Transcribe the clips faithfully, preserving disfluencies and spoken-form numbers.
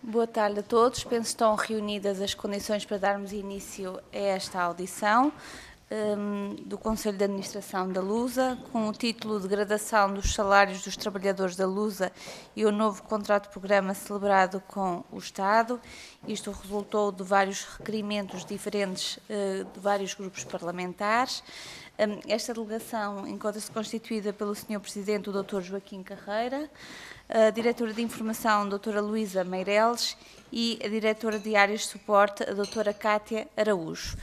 Boa tarde a todos. Penso que estão reunidas as condições para darmos início a esta audição um, do Conselho de Administração da Lusa, com o título de Gradação dos Salários dos Trabalhadores da Lusa e o novo contrato de programa celebrado com o Estado. Isto resultou de vários requerimentos diferentes uh, de vários grupos parlamentares. Um, esta delegação encontra-se constituída pelo senhor Presidente, o doutor Joaquim Carreira, a Diretora de Informação, a doutora Luísa Meireles, e a Diretora de Áreas de Suporte, a doutora Cátia Araújo.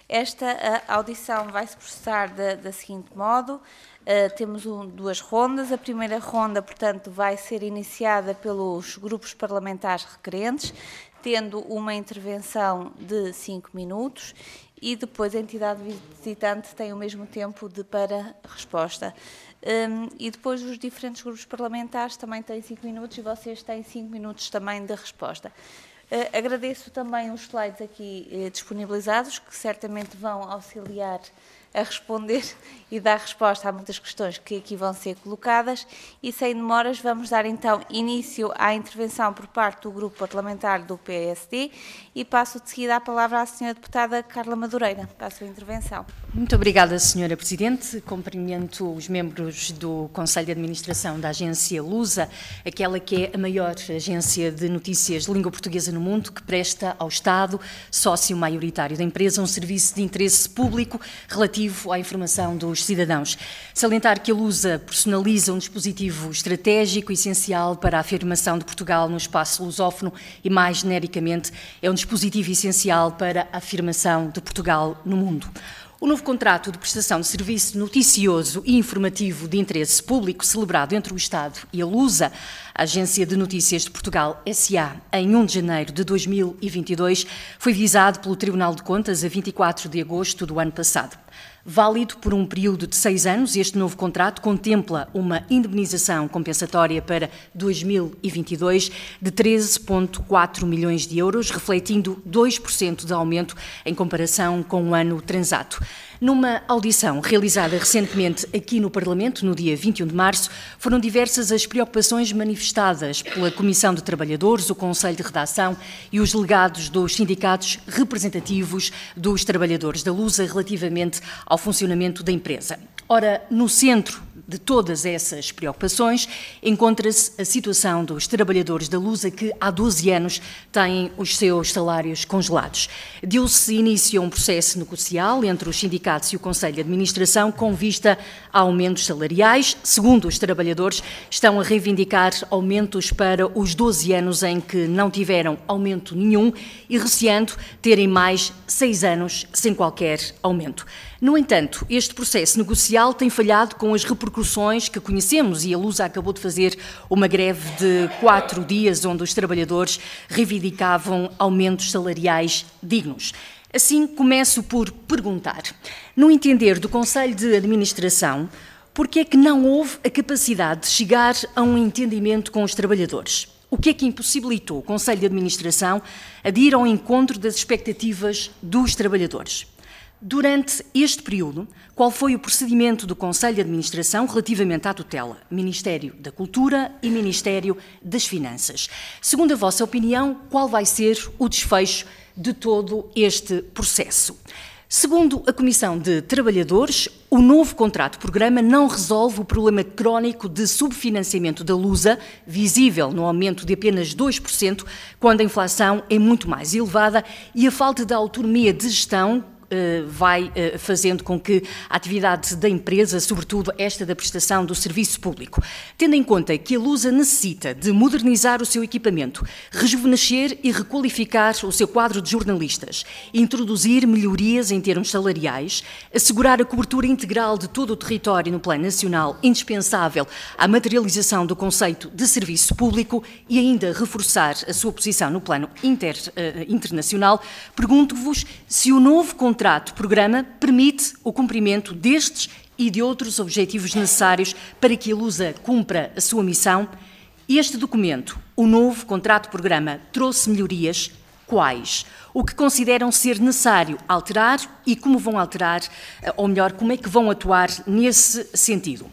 Esta a audição vai-se processar da, da seguinte modo: uh, temos um, duas rondas. A primeira ronda, portanto, vai ser iniciada pelos grupos parlamentares requerentes, tendo uma intervenção de cinco minutos, e depois a entidade visitante tem o mesmo tempo de para resposta. Um, e depois os diferentes grupos parlamentares também têm cinco minutos e vocês têm cinco minutos também de resposta. Uh, agradeço também os slides aqui uh, disponibilizados, que certamente vão auxiliar a responder e dar resposta a muitas questões que aqui vão ser colocadas, e sem demoras vamos dar então início à intervenção por parte do grupo parlamentar do P S D e passo de seguida a palavra à senhora deputada Carla Madureira para a sua intervenção. Muito obrigada, senhora Presidente. Cumprimento os membros do Conselho de Administração da Agência Lusa, aquela que é a maior agência de notícias de língua portuguesa no mundo, que presta ao Estado, sócio maioritário da empresa, um serviço de interesse público relativo à informação dos cidadãos. Salientar que a Lusa personaliza um dispositivo estratégico essencial para a afirmação de Portugal no espaço lusófono e, mais genericamente, é um dispositivo essencial para a afirmação de Portugal no mundo. O novo contrato de prestação de serviço noticioso e informativo de interesse público celebrado entre o Estado e a Lusa, a Agência de Notícias de Portugal S A, em um de janeiro de dois mil e vinte e dois, foi visado pelo Tribunal de Contas a vinte e quatro de agosto do ano passado. Válido por um período de seis anos, este novo contrato contempla uma indemnização compensatória para dois mil e vinte e dois de treze vírgula quatro milhões de euros, refletindo dois por cento de aumento em comparação com o ano transato. Numa audição realizada recentemente aqui no Parlamento, no dia vinte e um de março, foram diversas as preocupações manifestadas pela Comissão de Trabalhadores, o Conselho de Redação e os delegados dos sindicatos representativos dos trabalhadores da Lusa relativamente ao funcionamento da empresa. Ora, no centro de todas essas preocupações encontra-se a situação dos trabalhadores da Lusa que há doze anos têm os seus salários congelados. Deu-se início a um processo negocial entre os sindicatos e o Conselho de Administração com vista a aumentos salariais. Segundo os trabalhadores, estão a reivindicar aumentos para os doze anos em que não tiveram aumento nenhum e receando terem mais seis anos sem qualquer aumento. No entanto, este processo negocial tem falhado com as repercussões que conhecemos e a Lusa acabou de fazer uma greve de quatro dias onde os trabalhadores reivindicavam aumentos salariais dignos. Assim, começo por perguntar, no entender do Conselho de Administração, por que é que não houve a capacidade de chegar a um entendimento com os trabalhadores? O que é que impossibilitou o Conselho de Administração a ir ao encontro das expectativas dos trabalhadores? Durante este período, qual foi o procedimento do Conselho de Administração relativamente à tutela, Ministério da Cultura e Ministério das Finanças? Segundo a vossa opinião, qual vai ser o desfecho de todo este processo? Segundo a Comissão de Trabalhadores, o novo contrato-programa não resolve o problema crónico de subfinanciamento da Lusa, visível no aumento de apenas dois por cento, quando a inflação é muito mais elevada e a falta de autonomia de gestão vai fazendo com que a atividade da empresa, sobretudo esta da prestação do serviço público, tendo em conta que a Lusa necessita de modernizar o seu equipamento, rejuvenescer e requalificar o seu quadro de jornalistas, introduzir melhorias em termos salariais, assegurar a cobertura integral de todo o território no plano nacional, indispensável à materialização do conceito de serviço público e ainda reforçar a sua posição no plano inter, uh, internacional, pergunto-vos se o novo contrato contrato-programa permite o cumprimento destes e de outros objetivos necessários para que a Lusa cumpra a sua missão. Este documento, o novo contrato-programa, trouxe melhorias. Quais? O que consideram ser necessário alterar e como vão alterar, ou melhor, como é que vão atuar nesse sentido?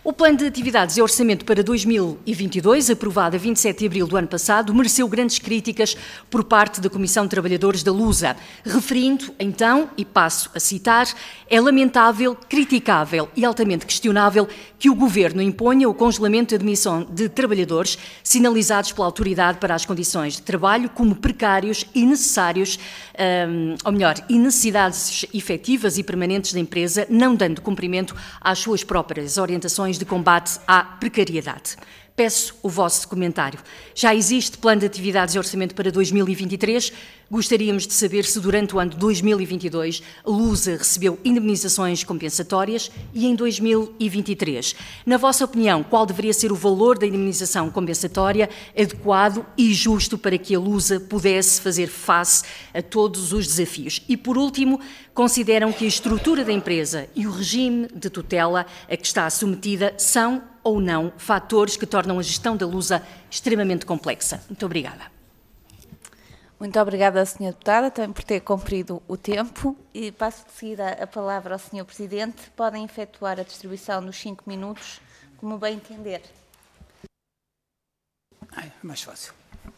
O Plano de Atividades e Orçamento para dois mil e vinte e dois, aprovado a vinte e sete de abril do ano passado, mereceu grandes críticas por parte da Comissão de Trabalhadores da Lusa, referindo, então, e passo a citar, é lamentável, criticável e altamente questionável que o Governo imponha o congelamento de admissão de trabalhadores sinalizados pela autoridade para as condições de trabalho como precários e necessários, um, ou melhor, e necessidades efetivas e permanentes da empresa, não dando cumprimento às suas próprias orientações de combate à precariedade. Peço o vosso comentário. Já existe plano de atividades e orçamento para dois mil e vinte e três. Gostaríamos de saber se durante o ano de dois mil e vinte e dois a Lusa recebeu indemnizações compensatórias e em dois mil e vinte e três. Na vossa opinião, qual deveria ser o valor da indemnização compensatória adequado e justo para que a Lusa pudesse fazer face a todos os desafios? E, por último, consideram que a estrutura da empresa e o regime de tutela a que está submetida são ou não fatores que tornam a gestão da Lusa extremamente complexa? Muito obrigada. Muito obrigada, senhora Deputada, também por ter cumprido o tempo. E passo de seguida a palavra ao senhor Presidente. Podem efetuar a distribuição dos cinco minutos, como bem entender. É mais fácil.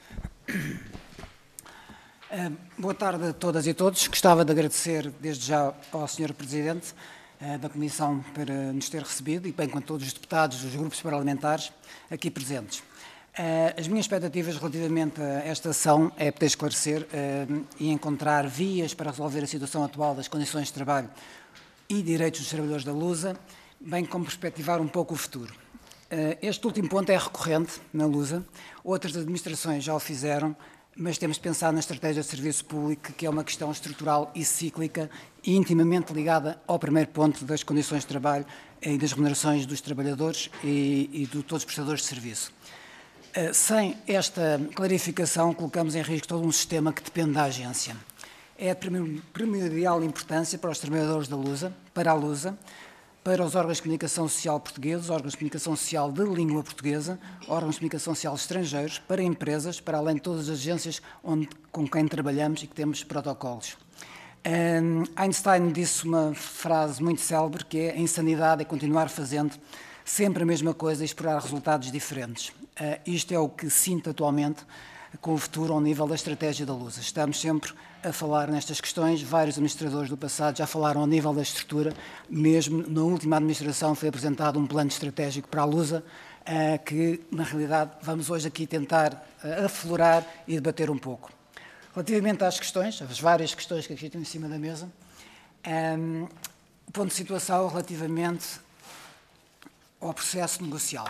Uh, boa tarde a todas e todos. Gostava de agradecer desde já ao senhor Presidente uh, da Comissão por uh, nos ter recebido e bem com todos os deputados dos grupos parlamentares aqui presentes. Uh, as minhas expectativas relativamente a esta ação é poder esclarecer uh, e encontrar vias para resolver a situação atual das condições de trabalho e direitos dos trabalhadores da Lusa, bem como perspectivar um pouco o futuro. Uh, este último ponto é recorrente na Lusa, outras administrações já o fizeram, mas temos de pensar na estratégia de serviço público, que é uma questão estrutural e cíclica e intimamente ligada ao primeiro ponto das condições de trabalho e das remunerações dos trabalhadores e, e de todos os prestadores de serviço. Uh, sem esta clarificação, colocamos em risco todo um sistema que depende da agência. É de primordial importância para os trabalhadores da Lusa, para a Lusa, para os órgãos de comunicação social portugueses, órgãos de comunicação social de língua portuguesa, órgãos de comunicação social estrangeiros, para empresas, para além de todas as agências onde, com quem trabalhamos e que temos protocolos. Um, Einstein disse uma frase muito célebre, que é: a insanidade é continuar fazendo sempre a mesma coisa e esperar resultados diferentes. Uh, isto é o que sinto atualmente com o futuro ao nível da estratégia da Lusa. Estamos sempre a falar nestas questões, vários administradores do passado já falaram ao nível da estrutura, mesmo na última administração foi apresentado um plano estratégico para a Lusa, uh, que na realidade vamos hoje aqui tentar uh, aflorar e debater um pouco. Relativamente às questões, as várias questões que aqui estão em cima da mesa, um, o ponto de situação relativamente ao processo negocial.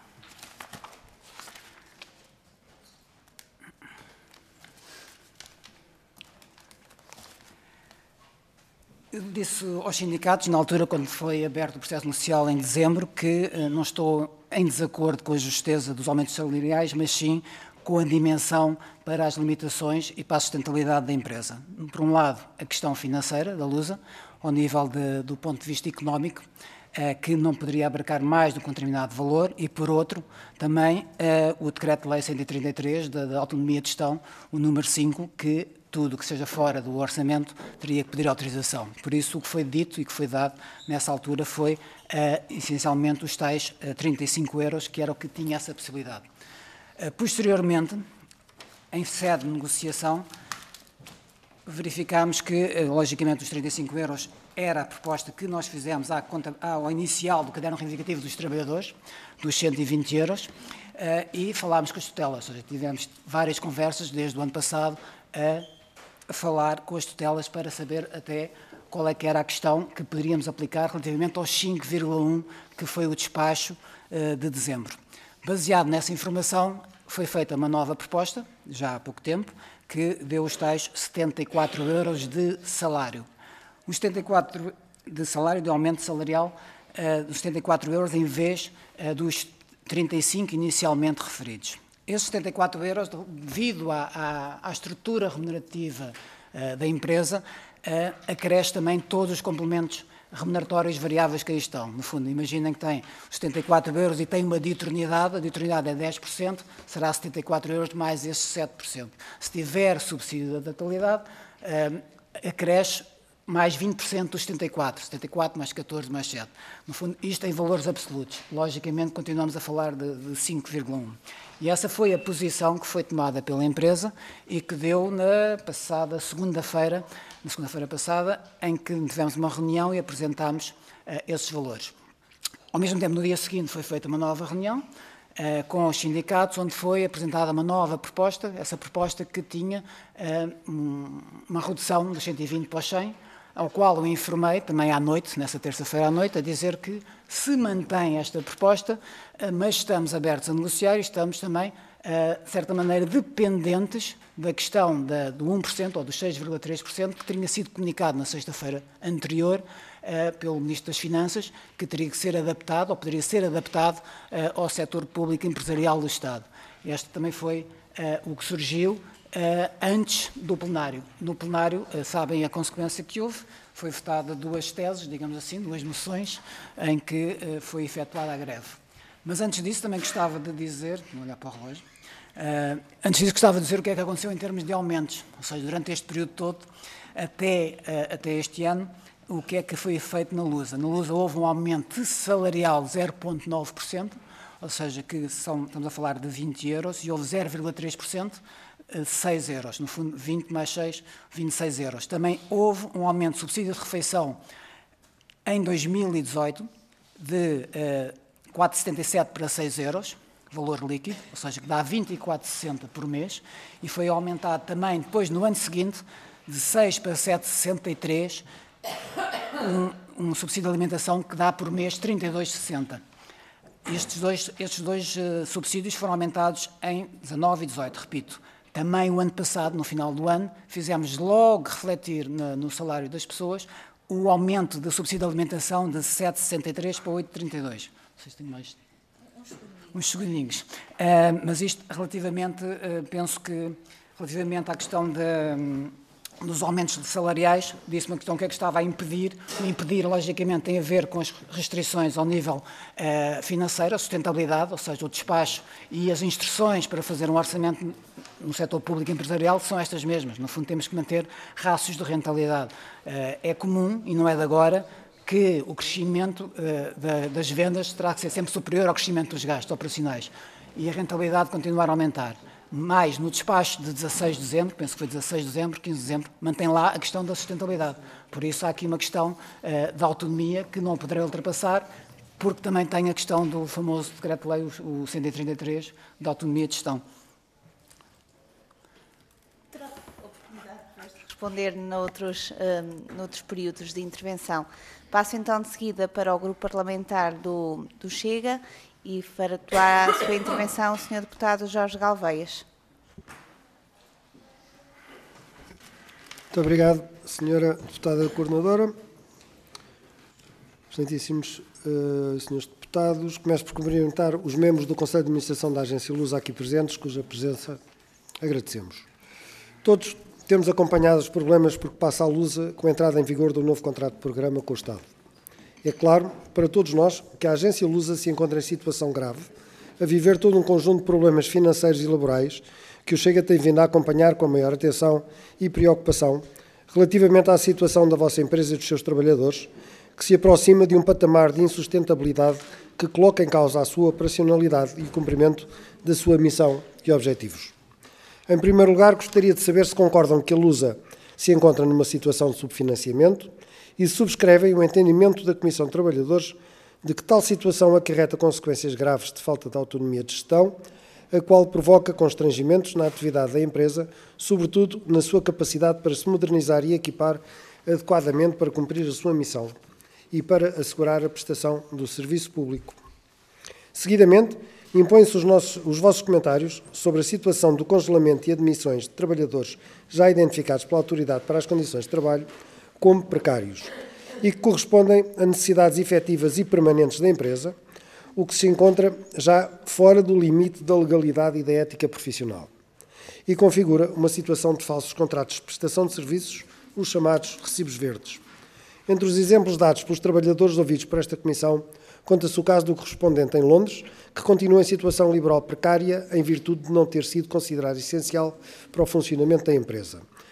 Eu disse aos sindicatos, na altura, quando foi aberto o processo negocial em dezembro, que uh, não estou em desacordo com a justeza dos aumentos salariais, mas sim com a dimensão para as limitações e para a sustentabilidade da empresa. Por um lado, a questão financeira da Lusa, ao nível de, do ponto de vista económico, uh, que não poderia abarcar mais do que um determinado valor, e por outro, também uh, o Decreto-Lei cento e trinta e três da, da Autonomia de Gestão, o número cinco, que tudo que seja fora do orçamento teria que pedir autorização. Por isso, o que foi dito e que foi dado nessa altura foi, uh, essencialmente, os tais uh, trinta e cinco euros, que era o que tinha essa possibilidade. Uh, posteriormente, em sede de negociação, verificámos que, uh, logicamente, os trinta e cinco euros era a proposta que nós fizemos à conta, ao inicial do caderno reivindicativo dos trabalhadores, dos cento e vinte euros, uh, e falámos com as tutelas, ou seja, tivemos várias conversas desde o ano passado a a falar com as tutelas para saber até qual é que era a questão que poderíamos aplicar relativamente aos cinco vírgula um que foi o despacho uh, de dezembro. Baseado nessa informação, foi feita uma nova proposta, já há pouco tempo, que deu os tais setenta e quatro euros de salário. Os setenta e quatro de salário, de aumento salarial, uh, dos setenta e quatro euros em vez uh, dos trinta e cinco inicialmente referidos. Esses setenta e quatro euros, devido à, à, à estrutura remunerativa uh, da empresa, uh, acresce também todos os complementos remuneratórios variáveis que aí estão. No fundo, imaginem que tem os setenta e quatro euros e tem uma diuturnidade, a diuturnidade é dez por cento, será setenta e quatro euros mais esses sete por cento. Se tiver subsídio da totalidade, uh, acresce mais vinte por cento dos setenta e quatro, setenta e quatro mais catorze mais sete. No fundo, isto em valores absolutos. Logicamente, continuamos a falar de, de cinco vírgula um. E essa foi a posição que foi tomada pela empresa e que deu na passada segunda-feira, na segunda-feira passada, em que tivemos uma reunião e apresentámos uh, esses valores. Ao mesmo tempo, no dia seguinte, foi feita uma nova reunião uh, com os sindicatos, onde foi apresentada uma nova proposta, essa proposta que tinha uh, um, uma redução dos cento e vinte para os cem, ao qual eu informei também à noite, nessa terça-feira à noite, a dizer que se mantém esta proposta, mas estamos abertos a negociar e estamos também, de certa maneira, dependentes da questão da, do um por cento ou dos seis vírgula três por cento que tinha sido comunicado na sexta-feira anterior pelo Ministro das Finanças, que teria que ser adaptado, ou poderia ser adaptado ao setor público empresarial do Estado. Este também foi o que surgiu Uh, antes do plenário. No plenário, uh, sabem a consequência que houve, foi votada duas teses, digamos assim, duas moções, em que uh, foi efetuada a greve. Mas antes disso também gostava de dizer, vou olhar para o relógio, uh, antes disso gostava de dizer o que é que aconteceu em termos de aumentos, ou seja, durante este período todo, até, uh, até este ano, o que é que foi feito na Lusa. Na Lusa houve um aumento salarial de zero vírgula nove por cento, ou seja, que são, estamos a falar de vinte euros, e houve zero vírgula três por cento, seis euros, no fundo vinte mais seis, vinte e seis euros. Também houve um aumento de subsídio de refeição em dois mil e dezoito de uh, quatro vírgula setenta e sete para seis euros, valor líquido, ou seja, que dá vinte e quatro vírgula sessenta por mês, e foi aumentado também depois no ano seguinte de seis para sete vírgula sessenta e três, um, um subsídio de alimentação que dá por mês trinta e dois vírgula sessenta. Estes dois, estes dois uh, subsídios foram aumentados em dezanove e dezoito, repito. Também o ano passado, no final do ano, fizemos logo refletir no, no salário das pessoas o aumento do subsídio de alimentação de sete vírgula sessenta e três para oito vírgula trinta e dois. Não sei se tenho mais. Uns segundinhos. Uh, mas isto relativamente, uh, penso que, relativamente à questão de, um, dos aumentos salariais, disse uma questão que é que estava a impedir. O impedir, logicamente, tem a ver com as restrições ao nível uh, financeiro, a sustentabilidade, ou seja, o despacho e as instruções para fazer um orçamento no setor público empresarial são estas mesmas. No fundo, temos que manter rácios de rentabilidade. Uh, é comum, e não é de agora, que o crescimento uh, das vendas terá que ser sempre superior ao crescimento dos gastos operacionais e a rentabilidade continuar a aumentar. Mais no despacho de dezasseis de dezembro, penso que foi dezasseis de dezembro, quinze de dezembro, mantém lá a questão da sustentabilidade. Por isso há aqui uma questão uh, da autonomia que não poderei ultrapassar, porque também tem a questão do famoso decreto-lei, o, o cento e trinta e três, da autonomia de gestão. Terá oportunidade de responder noutros, um, noutros períodos de intervenção. Passo então de seguida para o grupo parlamentar do, do Chega e para atuar a sua intervenção o senhor deputado Jorge Galveias. Muito obrigado, senhora deputada coordenadora. Excelentíssimos uh, senhores deputados, começo por cumprimentar os membros do Conselho de Administração da Agência Lusa aqui presentes, cuja presença agradecemos. Todos temos acompanhado os problemas por que passa a Lusa com a entrada em vigor do novo contrato de programa com o Estado. É claro, para todos nós, que a Agência Lusa se encontra em situação grave, a viver todo um conjunto de problemas financeiros e laborais que o Chega tem vindo a acompanhar com a maior atenção e preocupação relativamente à situação da vossa empresa e dos seus trabalhadores, que se aproxima de um patamar de insustentabilidade que coloca em causa a sua operacionalidade e o cumprimento da sua missão e objetivos. Em primeiro lugar, gostaria de saber se concordam que a Lusa se encontra numa situação de subfinanciamento e subscrevem o entendimento da Comissão de Trabalhadores de que tal situação acarreta consequências graves de falta de autonomia de gestão, a qual provoca constrangimentos na atividade da empresa, sobretudo na sua capacidade para se modernizar e equipar adequadamente para cumprir a sua missão e para assegurar a prestação do serviço público. Seguidamente, impõem-se os, nossos, os vossos comentários sobre a situação do congelamento e admissões de trabalhadores já identificados pela Autoridade para as Condições de Trabalho como precários e que correspondem a necessidades efetivas e permanentes da empresa, o que se encontra já fora do limite da legalidade e da ética profissional e configura uma situação de falsos contratos de prestação de serviços, os chamados recibos verdes. Entre os exemplos dados pelos trabalhadores ouvidos por esta Comissão, conta-se o caso do correspondente em Londres, que continua em situação laboral precária em virtude de não ter sido considerado essencial para o funcionamento da empresa.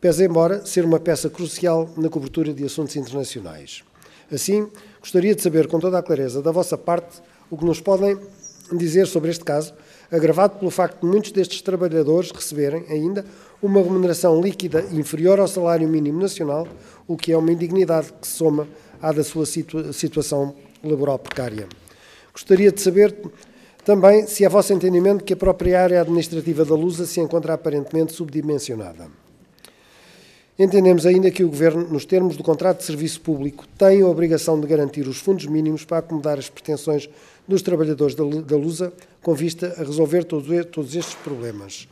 pese embora ser uma peça crucial na cobertura de assuntos internacionais. Assim, gostaria de saber com toda a clareza da vossa parte o que nos podem dizer sobre este caso, agravado pelo facto de muitos destes trabalhadores receberem ainda uma remuneração líquida inferior ao salário mínimo nacional, o que é uma indignidade que se soma à da sua situa- situação laboral precária. Gostaria de saber também se é vosso entendimento que a própria área administrativa da Lusa se encontra aparentemente subdimensionada. Entendemos ainda que o Governo, nos termos do contrato de serviço público, tem a obrigação de garantir os fundos mínimos para acomodar as pretensões dos trabalhadores da Lusa, com vista a resolver todos estes problemas.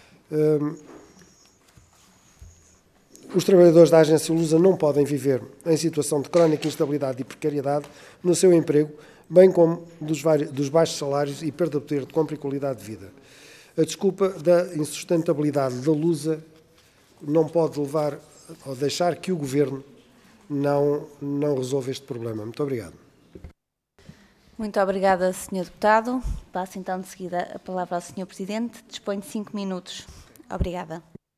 Os trabalhadores da agência Lusa não podem viver em situação de crónica instabilidade e precariedade no seu emprego, bem como dos, vários, dos baixos salários e perda de poder de compra e qualidade de vida. A desculpa da insustentabilidade da Lusa não pode levar ou deixar que o Governo não, não resolva este problema. Muito obrigado. Muito obrigada, senhor Deputado. Passo então de seguida a palavra ao senhor Presidente. Dispõe de cinco minutos. Obrigada.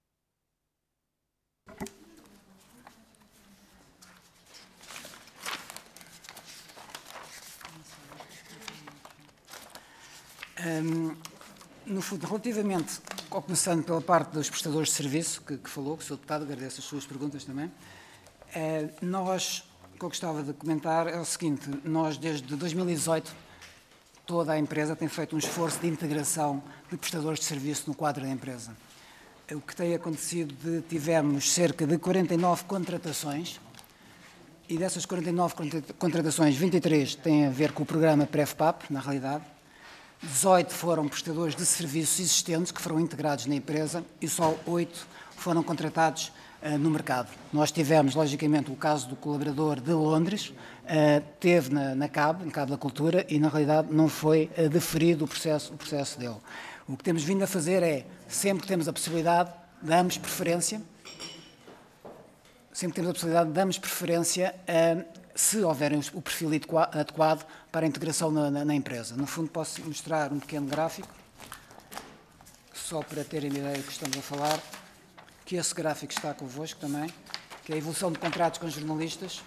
Um, no fundo, relativamente, começando pela parte dos prestadores de serviço, que, que falou, que o senhor Deputado, agradeço as suas perguntas também, uh, nós, o que eu gostava de comentar é o seguinte: nós, desde dois mil e dezoito, toda a empresa tem feito um esforço de integração de prestadores de serviço no quadro da empresa. O que tem acontecido, de, tivemos cerca de quarenta e nove contratações, e dessas quarenta e nove contratações, vinte e três têm a ver com o programa PrefPAP, na realidade. dezoito foram prestadores de serviços existentes que foram integrados na empresa e só oito foram contratados uh, no mercado. Nós tivemos, logicamente, o caso do colaborador de Londres, uh, teve na, na C A B, na C A B da Cultura, e na realidade não foi uh, deferido o processo, o processo dele. O que temos vindo a fazer é, sempre que temos a possibilidade, damos preferência, sempre que temos a possibilidade, damos preferência a uh, se houver o perfil adequado para a integração na, na, na empresa. No fundo, posso mostrar um pequeno gráfico, só para terem a ideia do que estamos a falar, que esse gráfico está convosco também, que é a evolução de contratos com jornalistas.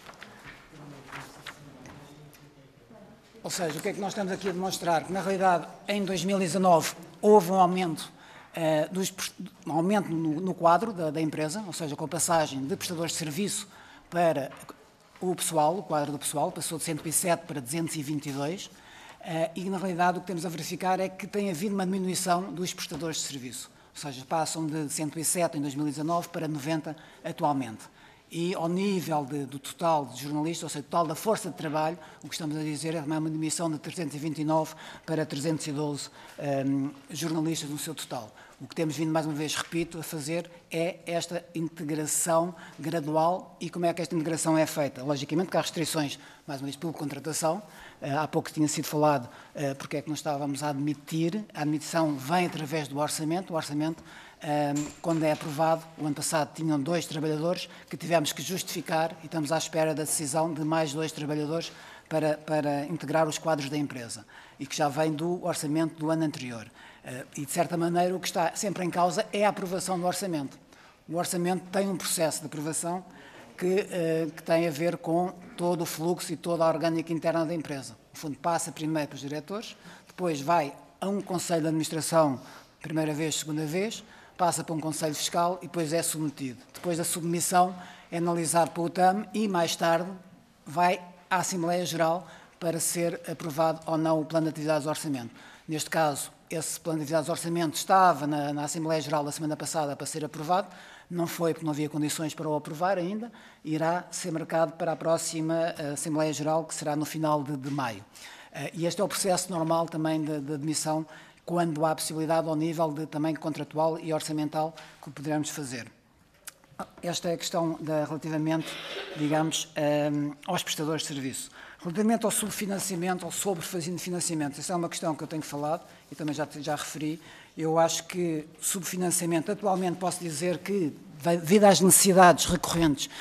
Ou seja, o que é que nós estamos aqui a demonstrar? Que, na realidade, em dois mil e dezanove, houve um aumento, uh, dos, um aumento no, no quadro da, da empresa, ou seja, com a passagem de prestadores de serviço para o pessoal, o quadro do pessoal, passou de cento e sete para duzentos e vinte e dois, uh, e na realidade o que temos a verificar é que tem havido uma diminuição dos prestadores de serviço, ou seja, passam de cento e sete em dois mil e dezanove para noventa atualmente. E ao nível de, do total de jornalistas, ou seja, total da força de trabalho, o que estamos a dizer é uma diminuição de trezentos e vinte e nove para trezentos e doze um, jornalistas no seu total. O que temos vindo, mais uma vez, repito, a fazer é esta integração gradual. E como é que esta integração é feita? Logicamente que há restrições, mais uma vez, pela contratação. Há pouco tinha sido falado porque é que não estávamos a admitir. A admissão vem através do orçamento. O orçamento, quando é aprovado, o ano passado tinham dois trabalhadores que tivemos que justificar e estamos à espera da decisão de mais dois trabalhadores para, para integrar os quadros da empresa e que já vem do orçamento do ano anterior. Uh, e, de certa maneira, o que está sempre em causa é a aprovação do orçamento. O orçamento tem um processo de aprovação que, uh, que tem a ver com todo o fluxo e toda a orgânica interna da empresa. No fundo, passa primeiro para os diretores, depois vai a um conselho de administração, primeira vez, segunda vez, passa para um conselho fiscal e depois é submetido. Depois da submissão é analisado pelo T A M e, mais tarde, vai à Assembleia Geral para ser aprovado ou não o plano de atividades do orçamento. Neste caso, esse plano de atividades do orçamento estava na, na Assembleia Geral da semana passada para ser aprovado, não foi porque não havia condições para o aprovar ainda, irá ser marcado para a próxima Assembleia Geral, que será no final de, de maio. E este é o processo normal também de, de admissão, quando há possibilidade ao nível de também contratual e orçamental que poderemos fazer. Esta é a questão da, relativamente, digamos, um, aos prestadores de serviço. Relativamente ao subfinanciamento, ao sobrefinanciamento, essa é uma questão que eu tenho falado e também já, já referi. Eu acho que subfinanciamento, atualmente posso dizer que, devido às necessidades recorrentes,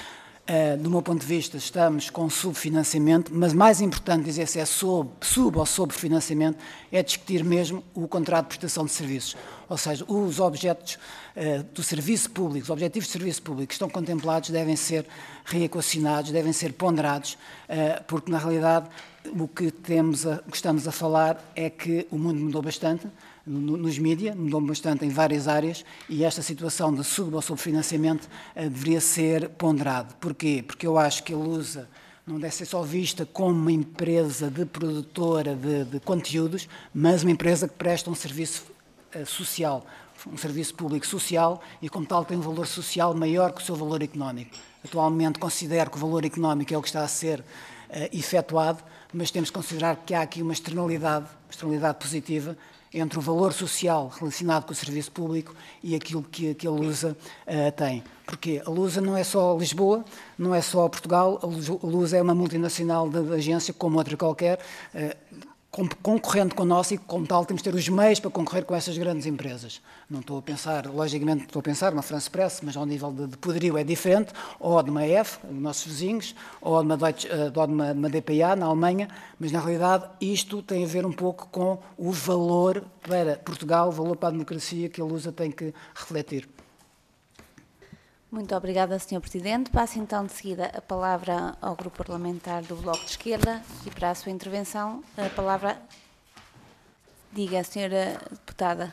Uh, do meu ponto de vista, estamos com subfinanciamento, mas mais importante dizer se é sub, sub ou sobrefinanciamento, é discutir mesmo o contrato de prestação de serviços. Ou seja, os objetos uh, do serviço público, os objetivos de serviço público que estão contemplados devem ser reequacionados, devem ser ponderados, uh, porque na realidade o que, temos a, o que estamos a falar é que o mundo mudou bastante, nos mídias, mudou bastante em várias áreas e esta situação de sub ou subfinanciamento uh, deveria ser ponderado. Porquê? Porque eu acho que a Lusa não deve ser só vista como uma empresa de produtora de, de conteúdos, mas uma empresa que presta um serviço uh, social, um serviço público social e, como tal, tem um valor social maior que o seu valor económico. Atualmente considero que o valor económico é o que está a ser uh, efetuado, mas temos que considerar que há aqui uma externalidade, uma externalidade positiva, entre o valor social relacionado com o serviço público e aquilo que, que a Lusa uh, tem. Porque a Lusa não é só Lisboa, não é só Portugal, a Lusa é uma multinacional de, de agência como outra qualquer, uh, concorrente com a nossa e, como tal, temos de ter os meios para concorrer com essas grandes empresas. Não estou a pensar, logicamente, estou a pensar numa France Press, mas ao nível de, de poderio é diferente, ou de uma E F, os nossos vizinhos, ou de uma, Deutsche, ou de uma, uma D P A na Alemanha, mas, na realidade, isto tem a ver um pouco com o valor para Portugal, o valor para a democracia que a Lusa tem que refletir. Muito obrigada, senhor Presidente. Passo então de seguida a palavra ao Grupo Parlamentar do Bloco de Esquerda e para a sua intervenção a palavra, diga a senhora deputada.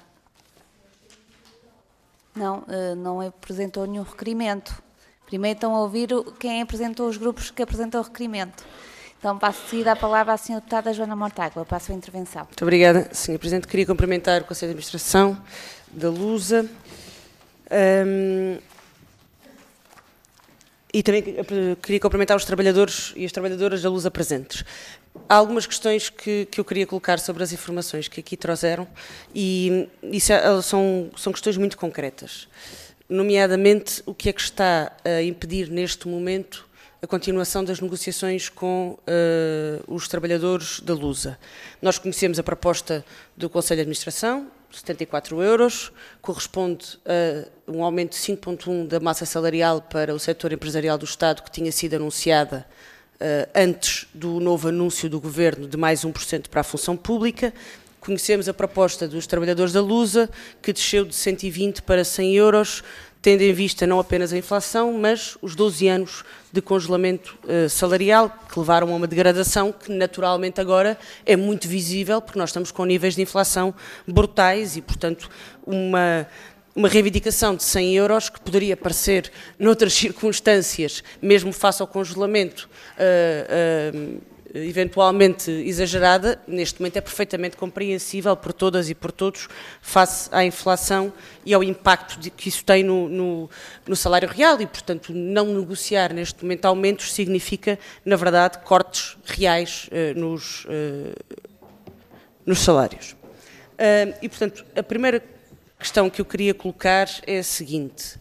Não, não apresentou nenhum requerimento. Primeiro estão a ouvir quem apresentou os grupos que apresentou o requerimento. Então passo de seguida a palavra à senhora deputada Joana Mortágua para a sua intervenção. Muito obrigada, senhora Presidente. Queria cumprimentar o Conselho de Administração da Lusa. Um, E também queria cumprimentar os trabalhadores e as trabalhadoras da Lusa presentes. Há algumas questões que, que eu queria colocar sobre as informações que aqui trouxeram e isso são, são questões muito concretas. Nomeadamente, o que é que está a impedir neste momento a continuação das negociações com uh, os trabalhadores da Lusa. Nós conhecemos a proposta do Conselho de Administração, setenta e quatro euros, corresponde a um aumento de cinco vírgula um da massa salarial para o setor empresarial do Estado, que tinha sido anunciada uh, antes do novo anúncio do Governo de mais um por cento para a função pública. Conhecemos a proposta dos trabalhadores da Lusa, que desceu de cento e vinte para cem euros, tendo em vista não apenas a inflação, mas os doze anos de congelamento uh, salarial, que levaram a uma degradação que naturalmente agora é muito visível, porque nós estamos com níveis de inflação brutais e, portanto, uma, uma reivindicação de cem euros, que poderia parecer, noutras circunstâncias, mesmo face ao congelamento, uh, uh, eventualmente exagerada, neste momento é perfeitamente compreensível por todas e por todos face à inflação e ao impacto de, que isso tem no, no, no salário real e, portanto, não negociar neste momento aumentos significa, na verdade, cortes reais uh, nos, uh, nos salários. Uh, e, portanto, a primeira questão que eu queria colocar é a seguinte: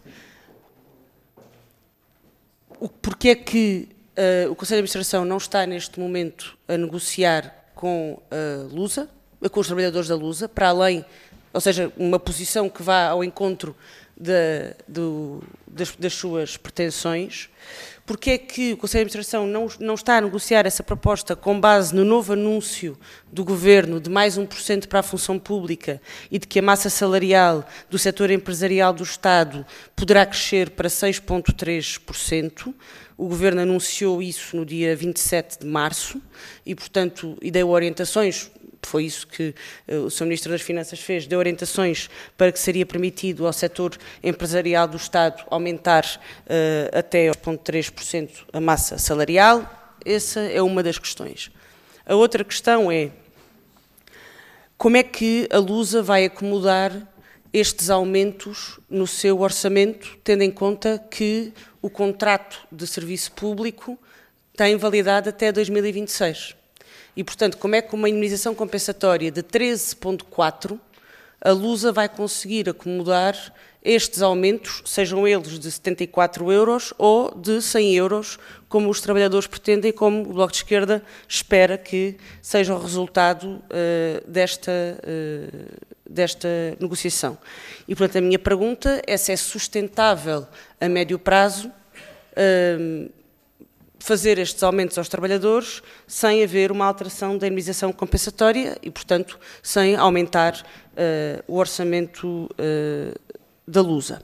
o, porque é que Uh, o Conselho de Administração não está neste momento a negociar com a Lusa, com os trabalhadores da Lusa, para além, ou seja, uma posição que vá ao encontro de, do, das, das suas pretensões? Porque é que o Conselho de Administração não, não está a negociar essa proposta com base no novo anúncio do Governo de mais um por cento para a função pública e de que a massa salarial do setor empresarial do Estado poderá crescer para seis vírgula três por cento? O Governo anunciou isso no dia vinte e sete de março e, portanto, e deu orientações, foi isso que uh, o senhor Ministro das Finanças fez, deu orientações para que seria permitido ao setor empresarial do Estado aumentar uh, até zero vírgula três por cento a massa salarial. Essa é uma das questões. A outra questão é como é que a Lusa vai acomodar estes aumentos no seu orçamento, tendo em conta que o contrato de serviço público tem validade até dois mil e vinte e seis. E, portanto, como é que uma indemnização compensatória de treze vírgula quatro a Lusa vai conseguir acomodar estes aumentos, sejam eles de setenta e quatro euros ou de cem euros, como os trabalhadores pretendem e como o Bloco de Esquerda espera que seja o resultado uh, desta, uh, desta negociação. E, portanto, a minha pergunta é se é sustentável a médio prazo uh, fazer estes aumentos aos trabalhadores sem haver uma alteração da indemnização compensatória e, portanto, sem aumentar uh, o orçamento uh, da Lusa.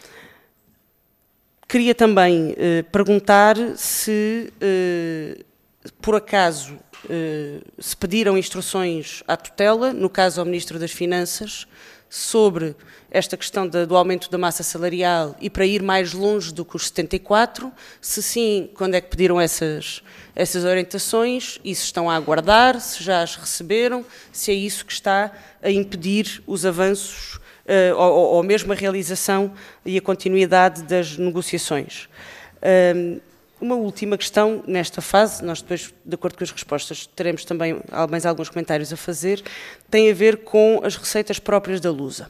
Queria também uh, perguntar se, uh, por acaso, uh, se pediram instruções à tutela, no caso ao Ministro das Finanças, sobre esta questão de, do aumento da massa salarial e para ir mais longe do que os setenta e quatro, se sim, quando é que pediram essas, essas orientações e se estão a aguardar, se já as receberam, se é isso que está a impedir os avanços uh, ou, ou mesmo a realização e a continuidade das negociações. Um, Uma última questão nesta fase, nós depois, de acordo com as respostas, teremos também mais alguns comentários a fazer, tem a ver com as receitas próprias da Lusa.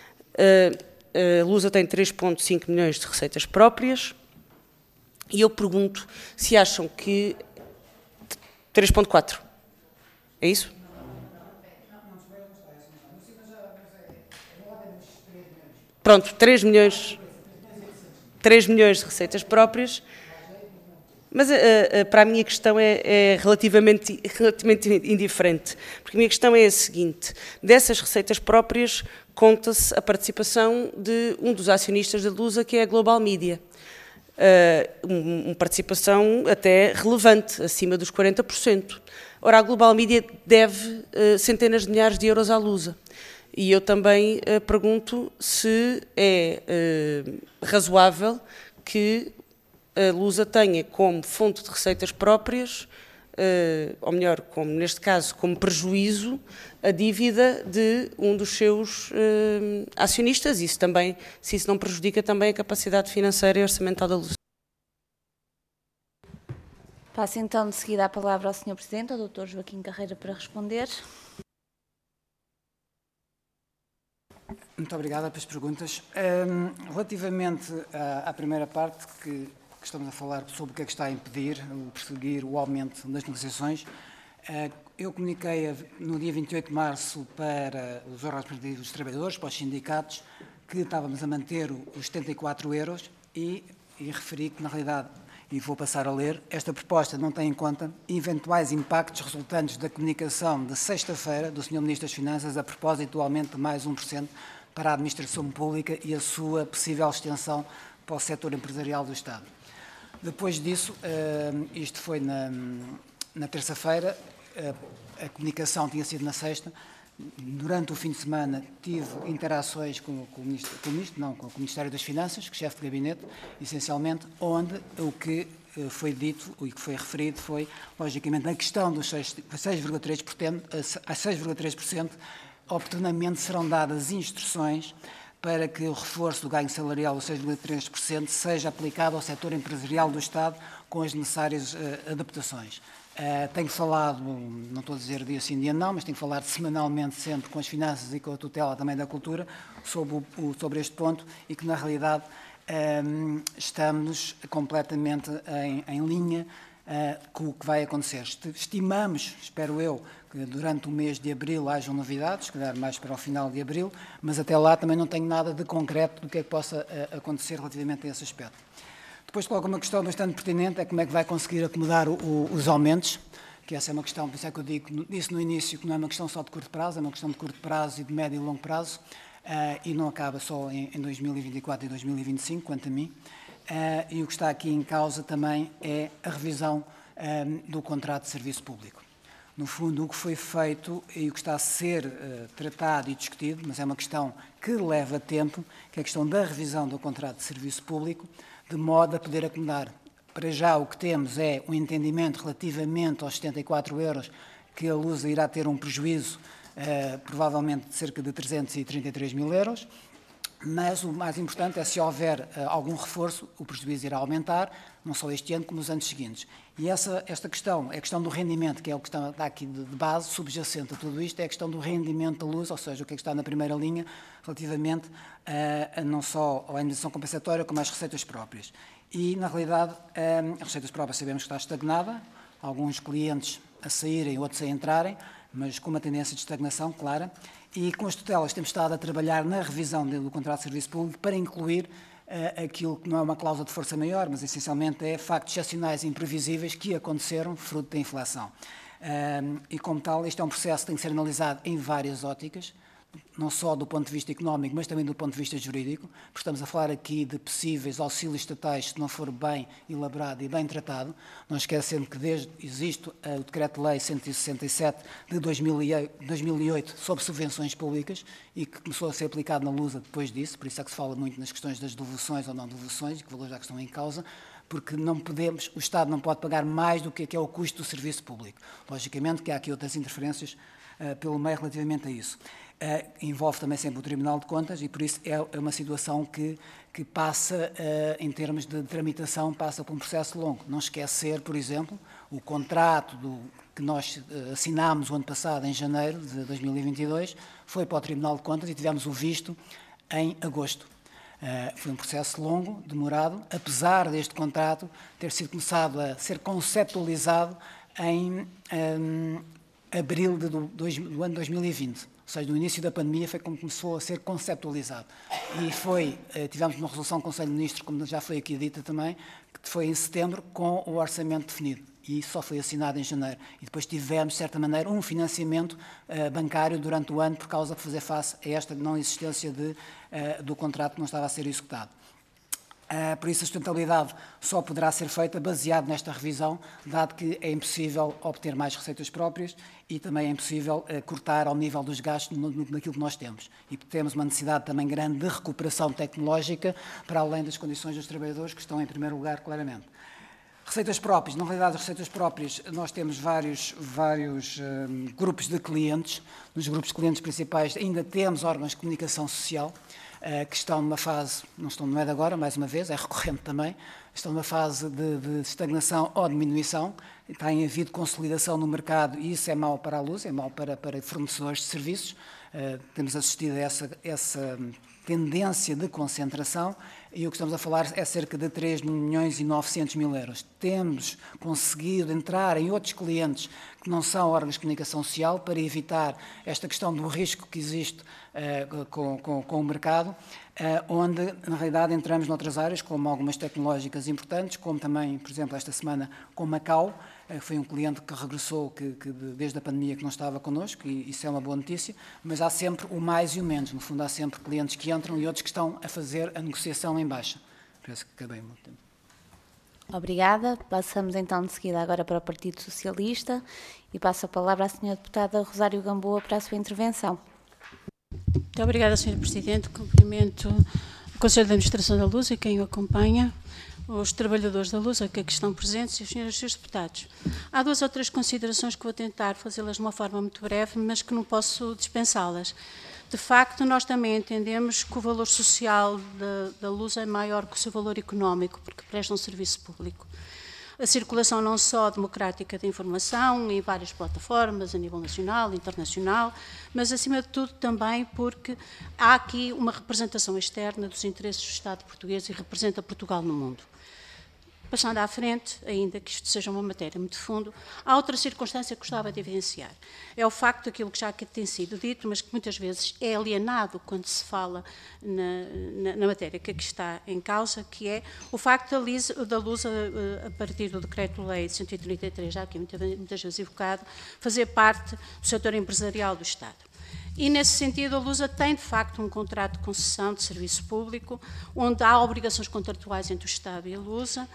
A Lusa tem três vírgula cinco milhões de receitas próprias e eu pergunto se acham que... três vírgula quatro, é isso? Pronto, três milhões, três milhões de receitas próprias. Mas uh, uh, para a minha questão é, é relativamente, relativamente indiferente, porque a minha questão é a seguinte: dessas receitas próprias conta-se a participação de um dos acionistas da Lusa, que é a Global Media. Uh, uma um participação até relevante, acima dos quarenta por cento. Ora, a Global Media deve uh, centenas de milhares de euros à Lusa. E eu também uh, pergunto se é uh, razoável que a Lusa tenha como fonte de receitas próprias, uh, ou melhor, como neste caso, como prejuízo, a dívida de um dos seus uh, acionistas. Isso também, se isso não prejudica também a capacidade financeira e orçamental da Lusa. Passo então de seguida a palavra ao senhor Presidente, ao doutor Joaquim Carreira, para responder. Muito obrigada pelas perguntas. Um, relativamente à, à primeira parte, que que estamos a falar sobre o que é que está a impedir o perseguir o aumento das negociações. Eu comuniquei no dia vinte e oito de março para os órgãos representativos dos trabalhadores, para os sindicatos, que estávamos a manter os setenta e quatro euros e, e referi que, na realidade, e vou passar a ler, esta proposta não tem em conta eventuais impactos resultantes da comunicação de sexta-feira do senhor Ministro das Finanças a propósito do aumento de mais um por cento para a administração pública e a sua possível extensão para o setor empresarial do Estado. Depois disso, isto foi na, na terça-feira, a, a comunicação tinha sido na sexta. Durante o fim de semana tive interações com, com, o, ministro, com o Ministro, não, com o Ministério das Finanças, com o chefe de gabinete, essencialmente, onde o que foi dito e que foi referido foi, logicamente, a questão dos seis vírgula três por cento, a seis vírgula três por cento, oportunamente serão dadas instruções para que o reforço do ganho salarial dos seis vírgula três por cento seja aplicado ao setor empresarial do Estado com as necessárias uh, adaptações. Uh, tenho falado, não estou a dizer dia sim, dia não, mas tenho falado semanalmente sempre com as finanças e com a tutela também da cultura sobre, o, o, sobre este ponto e que, na realidade, um, estamos completamente em, em linha uh, com o que vai acontecer. Estimamos, espero eu, que durante o mês de abril hajam novidades, se calhar mais para o final de abril, mas até lá também não tenho nada de concreto do que é que possa uh, acontecer relativamente a esse aspecto. Depois coloco uma questão bastante pertinente, é como é que vai conseguir acomodar o, o, os aumentos, que essa é uma questão, por isso é que eu digo, disse no início que não é uma questão só de curto prazo, é uma questão de curto prazo e de médio e longo prazo, uh, e não acaba só em, em dois mil e vinte e quatro e dois mil e vinte e cinco, quanto a mim, uh, e o que está aqui em causa também é a revisão um, do contrato de serviço público. No fundo, o que foi feito e o que está a ser uh, tratado e discutido, mas é uma questão que leva tempo, que é a questão da revisão do contrato de serviço público, de modo a poder acomodar. Para já o que temos é um entendimento relativamente aos setenta e quatro euros, que a Lusa irá ter um prejuízo, uh, provavelmente de cerca de trezentos e trinta e três mil euros, mas o mais importante é se houver uh, algum reforço, o prejuízo irá aumentar, não só este ano como nos anos seguintes. E essa, esta questão, é a questão do rendimento, que é o que está aqui de, de base, subjacente a tudo isto, é a questão do rendimento da Lusa, ou seja, o que é que está na primeira linha, relativamente uh, a não só à indenização compensatória, como às receitas próprias. E, na realidade, uh, as receitas próprias sabemos que está estagnada, alguns clientes a saírem, outros a entrarem, mas com uma tendência de estagnação clara, e com as tutelas temos estado a trabalhar na revisão do contrato de serviço público para incluir uh, aquilo que não é uma cláusula de força maior, mas essencialmente é factos excepcionais e imprevisíveis que aconteceram fruto da inflação. Uh, e como tal, este é um processo que tem que ser analisado em várias óticas, não só do ponto de vista económico, mas também do ponto de vista jurídico, porque estamos a falar aqui de possíveis auxílios estatais se não for bem elaborado e bem tratado, não esquecendo que desde existe uh, o Decreto-Lei cento e sessenta e sete de dois mil e oito sobre subvenções públicas e que começou a ser aplicado na Lusa depois disso, por isso é que se fala muito nas questões das devoluções ou não devoluções, que valores já que estão em causa, porque não podemos, o Estado não pode pagar mais do que é, que é o custo do serviço público. Logicamente que há aqui outras interferências uh, pelo meio relativamente a isso. Uh, envolve também sempre o Tribunal de Contas e por isso é, é uma situação que, que passa, uh, em termos de tramitação, passa por um processo longo. Não esquecer, por exemplo, o contrato do, que nós uh, assinámos o ano passado, em janeiro de dois mil e vinte e dois, foi para o Tribunal de Contas e tivemos o visto em agosto. Uh, foi um processo longo, demorado, apesar deste contrato ter sido começado a ser conceptualizado em um, abril de, do, do ano dois mil e vinte. Ou seja, no início da pandemia foi como começou a ser conceptualizado. E foi, tivemos uma resolução do Conselho de Ministros, como já foi aqui dita também, que foi em setembro com o orçamento definido. E isso só foi assinado em janeiro. E depois tivemos, de certa maneira, um financiamento uh, bancário durante o ano por causa de fazer face a esta não existência de, uh, do contrato que não estava a ser executado. Uh, por isso a sustentabilidade só poderá ser feita baseado nesta revisão, dado que é impossível obter mais receitas próprias e também é impossível uh, cortar ao nível dos gastos no, no, naquilo que nós temos. E temos uma necessidade também grande de recuperação tecnológica, para além das condições dos trabalhadores, que estão em primeiro lugar, claramente. Receitas próprias. Na realidade, as receitas próprias, nós temos vários, vários um, grupos de clientes. Nos grupos de clientes principais ainda temos órgãos de comunicação social, Uh, que estão numa fase, não, estão, não é de agora, mais uma vez, é recorrente também, estão numa fase de, de estagnação ou diminuição, tem havido consolidação no mercado e isso é mau para a Luz, é mau para, para fornecedores de serviços. Uh, temos assistido a essa, essa tendência de concentração e o que estamos a falar é cerca de três milhões e novecentos mil euros. Temos conseguido entrar em outros clientes que não são órgãos de comunicação social para evitar esta questão do risco que existe uh, com, com, com o mercado, uh, onde, na realidade, entramos noutras áreas, como algumas tecnológicas importantes, como também, por exemplo, esta semana com Macau, uh, foi um cliente que regressou que, que desde a pandemia que não estava connosco, e isso é uma boa notícia, mas há sempre o mais e o menos. No fundo, há sempre clientes que entram e outros que estão a fazer a negociação em baixa. Parece que acabei o meu tempo. Obrigada. Passamos então de seguida agora para o Partido Socialista e passo a palavra à senhora deputada Rosário Gamboa para a sua intervenção. Muito obrigada, senhora Presidente. Cumprimento o Conselho de Administração da Luz e quem o acompanha, os trabalhadores da Luz que aqui estão presentes e os senhores e os deputados. Há duas ou três considerações que vou tentar fazê-las de uma forma muito breve, mas que não posso dispensá-las. De facto, nós também entendemos que o valor social da, da Luz é maior que o seu valor económico, porque presta um serviço público. A circulação não só democrática de informação em várias plataformas, a nível nacional, internacional, mas, acima de tudo, também porque há aqui uma representação externa dos interesses do Estado português e representa Portugal no mundo. Passando à frente, ainda que isto seja uma matéria muito de fundo, há outra circunstância que gostava de evidenciar. É o facto daquilo que já tem sido dito, mas que muitas vezes é alienado quando se fala na, na, na matéria que aqui está em causa, que é o facto da, Lisa, da Luz, a, a partir do Decreto-Lei cento e trinta e três, já aqui muitas, muitas vezes evocado, fazer parte do setor empresarial do Estado. E, nesse sentido, a Lusa tem, de facto, um contrato de concessão de serviço público, onde há obrigações contratuais entre o Estado e a Lusa,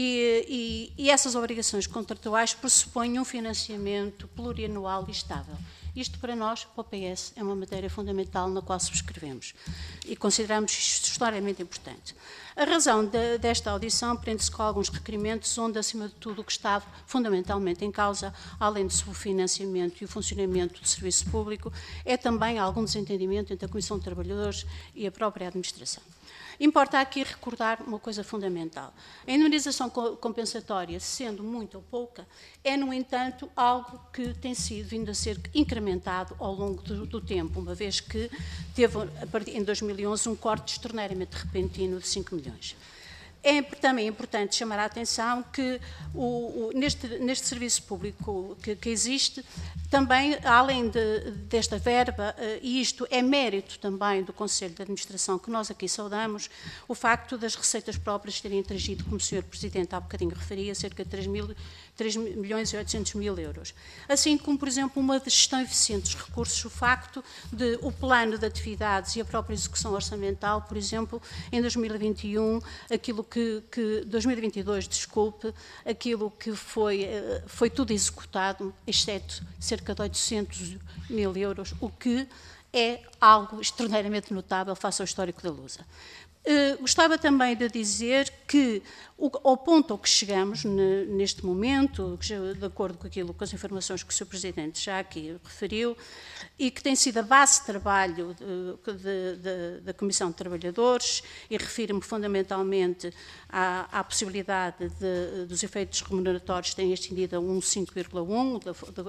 e, e, e essas obrigações contratuais pressupõem um financiamento plurianual e estável. Isto, para nós, para o P S, é uma matéria fundamental na qual subscrevemos e consideramos isto historicamente importante. A razão de, desta audição prende-se com alguns requerimentos onde, acima de tudo, o que está fundamentalmente em causa, além do subfinanciamento e o funcionamento do serviço público, é também algum desentendimento entre a Comissão de Trabalhadores e a própria administração. Importa aqui recordar uma coisa fundamental. A indemnização compensatória, sendo muito ou pouca, é, no entanto, algo que tem sido vindo a ser incrementado ao longo do, do tempo, uma vez que teve, em dois mil e onze, um corte extraordinariamente repentino de cinco milhões. É também importante chamar a atenção que o, o, neste, neste serviço público que, que existe, também, além de, desta verba, e isto é mérito também do Conselho de Administração, que nós aqui saudamos, o facto das receitas próprias terem atingido, como o senhor Presidente há bocadinho referia, cerca de três milhões e oitocentos mil euros. Assim como, por exemplo, uma gestão eficiente dos recursos, o facto de o plano de atividades e a própria execução orçamental, por exemplo, em dois mil e vinte e um, aquilo que, que dois mil e vinte e dois, desculpe, aquilo que foi, foi tudo executado, exceto cerca de oitocentos mil euros, o que é algo extraordinariamente notável face ao histórico da Lusa. Uh, gostava também de dizer que, o, ao ponto ao que chegamos ne, neste momento, de acordo com aquilo, com as informações que o senhor Presidente já aqui referiu, e que tem sido a base de trabalho de, de, de, da Comissão de Trabalhadores, e refiro-me fundamentalmente à, à possibilidade de, dos efeitos remuneratórios terem ascendido a um cinco vírgula um,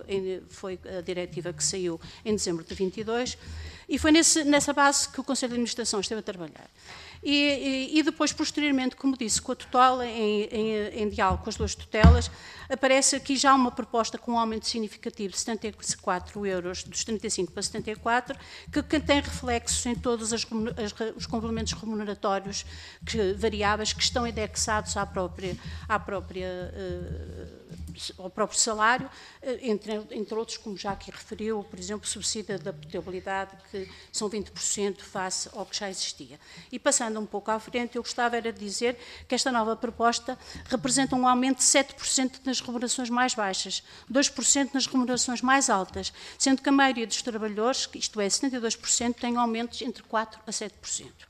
foi a diretiva que saiu em dezembro de vinte e dois, e foi nesse, nessa base que o Conselho de Administração esteve a trabalhar. E, e, e depois, posteriormente, como disse, com a tutela, em, em, em diálogo com as duas tutelas, aparece aqui já uma proposta com um aumento significativo de setenta e quatro euros, dos trinta e cinco para setenta e quatro, que, que tem reflexos em todos as, as, os complementos remuneratórios que, variáveis que estão indexados à própria, à própria, uh, ao próprio salário, entre, entre outros, como já aqui referiu, por exemplo, o subsídio da adaptabilidade, que são vinte por cento face ao que já existia. E passando um pouco à frente, eu gostava era de dizer que esta nova proposta representa um aumento de sete por cento nas remunerações mais baixas, dois por cento nas remunerações mais altas, sendo que a maioria dos trabalhadores, isto é, setenta e dois por cento, tem aumentos entre quatro a sete por cento.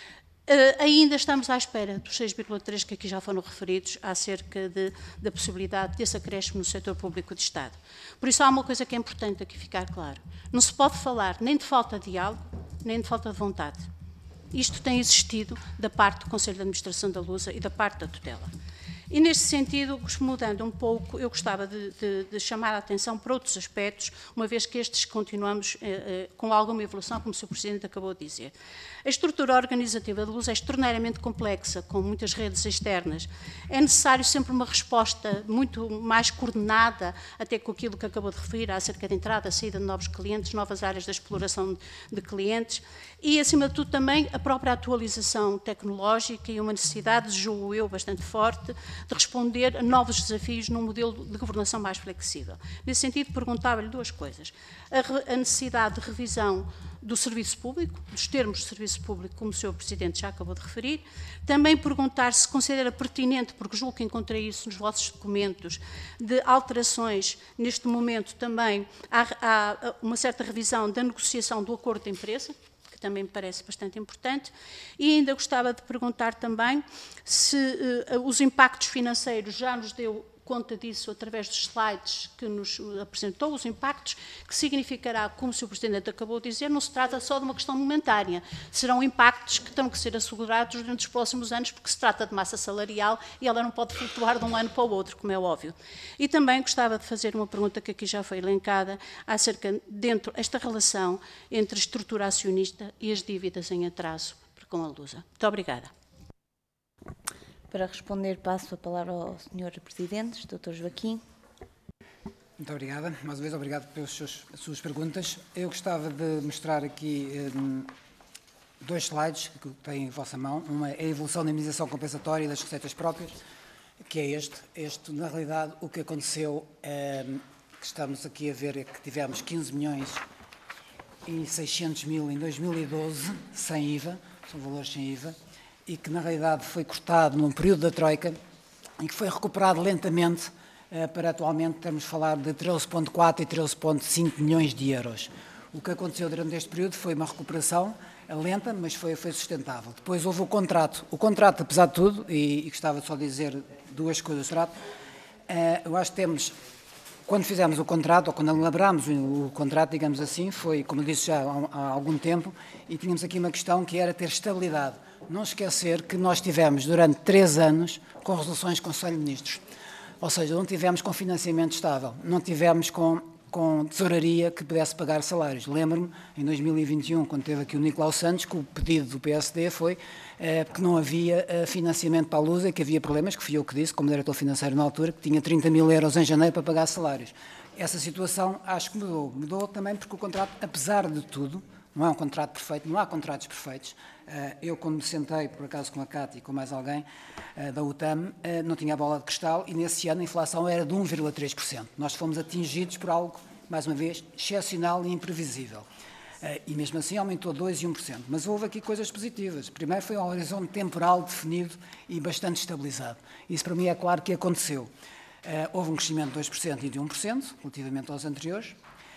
Uh, ainda estamos à espera dos seis vírgula três que aqui já foram referidos acerca de, da possibilidade desse acréscimo no setor público de Estado. Por isso há uma coisa que é importante aqui ficar claro. Não se pode falar nem de falta de diálogo, nem de falta de vontade. Isto tem existido da parte do Conselho de Administração da Lusa e da parte da tutela. E, neste sentido, mudando um pouco, eu gostava de, de, de chamar a atenção para outros aspectos, uma vez que estes continuamos eh, eh, com alguma evolução, como o senhor Presidente acabou de dizer. A estrutura organizativa da Lusa é extraordinariamente complexa, com muitas redes externas. É necessário sempre uma resposta muito mais coordenada, até com aquilo que acabou de referir, acerca da entrada, saída de novos clientes, novas áreas da exploração de clientes, e, acima de tudo, também a própria atualização tecnológica e uma necessidade, julgo eu, bastante forte, de responder a novos desafios num modelo de governação mais flexível. Nesse sentido, perguntava-lhe duas coisas. A, a necessidade de revisão do serviço público, dos termos de serviço público, como o senhor Presidente já acabou de referir. Também perguntar se considera pertinente, porque julgo que encontrei isso nos vossos documentos, de alterações, neste momento também há, há uma certa revisão da negociação do acordo de empresa, que também me parece bastante importante, e ainda gostava de perguntar também se uh, os impactos financeiros, já nos deu conta disso através dos slides que nos apresentou, os impactos, que significará, como o senhor Presidente acabou de dizer, não se trata só de uma questão momentária, serão impactos que terão que ser assegurados durante os próximos anos, porque se trata de massa salarial e ela não pode flutuar de um ano para o outro, como é óbvio. E também gostava de fazer uma pergunta que aqui já foi elencada, acerca, dentro desta relação entre a estrutura acionista e as dívidas em atraso com a Lusa. Muito obrigada. Para responder, passo a palavra ao senhor Presidente, doutor Joaquim. Muito obrigada. Mais uma vez, obrigado pelas suas, suas perguntas. Eu gostava de mostrar aqui um, dois slides que têm em vossa mão. Uma é a evolução da imunização compensatória das receitas próprias, que é este. Este, na realidade, o que aconteceu, um, que estamos aqui a ver, é que tivemos quinze milhões e seiscentos mil em dois mil e doze, sem I V A, são valores sem I V A, e que na realidade foi cortado num período da Troika e que foi recuperado lentamente uh, para atualmente termos de falar de treze vírgula quatro e treze vírgula cinco milhões de euros. O que aconteceu durante este período foi uma recuperação lenta, mas foi, foi sustentável. Depois houve o contrato. O contrato, apesar de tudo, e, e gostava só de dizer duas coisas do contrato, uh, eu acho que temos, quando fizemos o contrato, ou quando elaborámos o, o contrato, digamos assim, foi, como eu disse já há, há algum tempo, e tínhamos aqui uma questão que era ter estabilidade. Não esquecer que nós tivemos durante três anos com resoluções do Conselho de Ministros. Ou seja, não tivemos com financiamento estável, não tivemos com com tesouraria que pudesse pagar salários. Lembro-me, em dois mil e vinte e um, quando teve aqui o Nicolau Santos, que o pedido do P S D foi eh, que não havia eh, financiamento para a Lusa, que havia problemas, que fui eu que disse, como diretor financeiro na altura, que tinha trinta mil euros em janeiro para pagar salários. Essa situação acho que mudou. Mudou também porque o contrato, apesar de tudo, não é um contrato perfeito, não há contratos perfeitos. Eu, quando me sentei, por acaso, com a Cátia e com mais alguém da U T A M, não tinha a bola de cristal e, nesse ano, a inflação era de um vírgula três por cento. Nós fomos atingidos por algo, mais uma vez, excepcional e imprevisível. E, mesmo assim, aumentou dois vírgula um por cento. Mas houve aqui coisas positivas. Primeiro, foi um horizonte temporal definido e bastante estabilizado. Isso, para mim, é claro que aconteceu. Houve um crescimento de dois por cento e de um por cento, relativamente aos anteriores.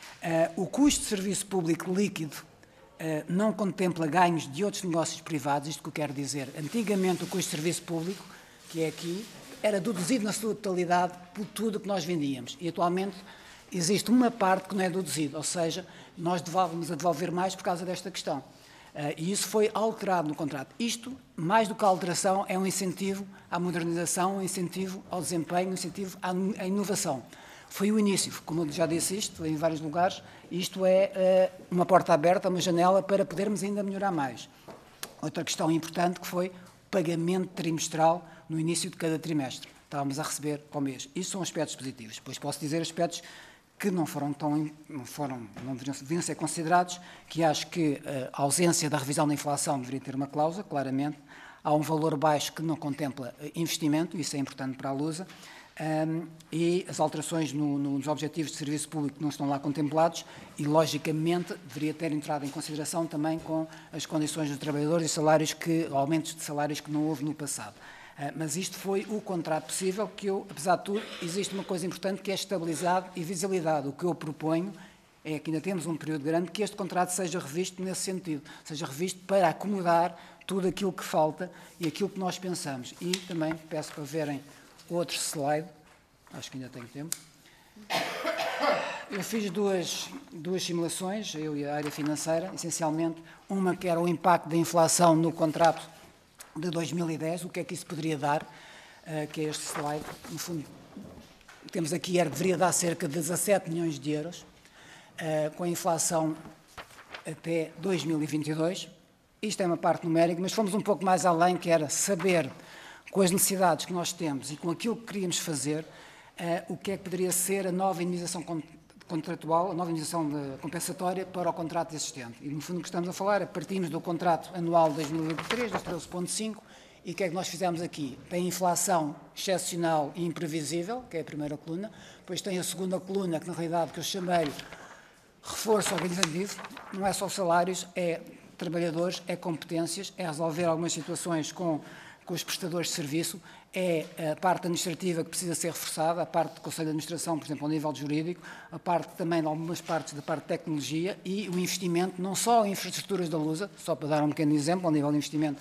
O custo de serviço público líquido Uh, não contempla ganhos de outros negócios privados. Isto que eu quero dizer. Antigamente o custo de serviço público, que é aqui, era deduzido na sua totalidade por tudo o que nós vendíamos. E atualmente existe uma parte que não é deduzido, ou seja, nós vamos a devolver mais por causa desta questão. Uh, e isso foi alterado no contrato. Isto, mais do que a alteração, é um incentivo à modernização, um incentivo ao desempenho, um incentivo à, à inovação. Foi o início, como eu já disse isto em vários lugares, isto é uh, uma porta aberta, uma janela para podermos ainda melhorar mais. Outra questão importante que foi o pagamento trimestral no início de cada trimestre. Estávamos a receber ao mês. Isso são aspectos positivos. Depois posso dizer aspectos que não foram tão, não foram, não deveriam, deveriam ser considerados, que acho que a ausência da revisão da inflação deveria ter uma cláusula, claramente. Há um valor baixo que não contempla investimento, isso é importante para a Lusa. Um, e as alterações no, no, nos objetivos de serviço público não estão lá contemplados e, logicamente, deveria ter entrado em consideração também com as condições dos trabalhadores e salários que, aumentos de salários que não houve no passado. Uh, mas isto foi o contrato possível que eu, apesar de tudo, existe uma coisa importante que é estabilidade e visibilidade. O que eu proponho é que ainda temos um período grande que este contrato seja revisto nesse sentido, seja revisto para acomodar tudo aquilo que falta e aquilo que nós pensamos. E também peço para verem outro slide, acho que ainda tenho tempo. Eu fiz duas, duas simulações, eu e a área financeira, essencialmente, uma que era o impacto da inflação no contrato de dois mil e dez, o que é que isso poderia dar, uh, que é este slide. No fundo, temos aqui, era, deveria dar cerca de dezassete milhões de euros, uh, com a inflação até dois mil e vinte e dois. Isto é uma parte numérica, mas fomos um pouco mais além, que era saber, com as necessidades que nós temos e com aquilo que queríamos fazer, uh, o que é que poderia ser a nova indenização contratual, a nova indenização compensatória para o contrato existente. E, no fundo, o que estamos a falar é partimos do contrato anual de dois mil e vinte e três, dos treze vírgula cinco, e o que é que nós fizemos aqui? Tem inflação excepcional e imprevisível, que é a primeira coluna, depois tem a segunda coluna, que na realidade que eu chamei reforço organizativo, não é só salários, é trabalhadores, é competências, é resolver algumas situações com com os prestadores de serviço, é a parte administrativa que precisa ser reforçada, a parte do Conselho de Administração, por exemplo, ao nível jurídico, a parte também de algumas partes da parte de tecnologia e o investimento, não só em infraestruturas da Lusa, só para dar um pequeno exemplo, ao nível de investimento,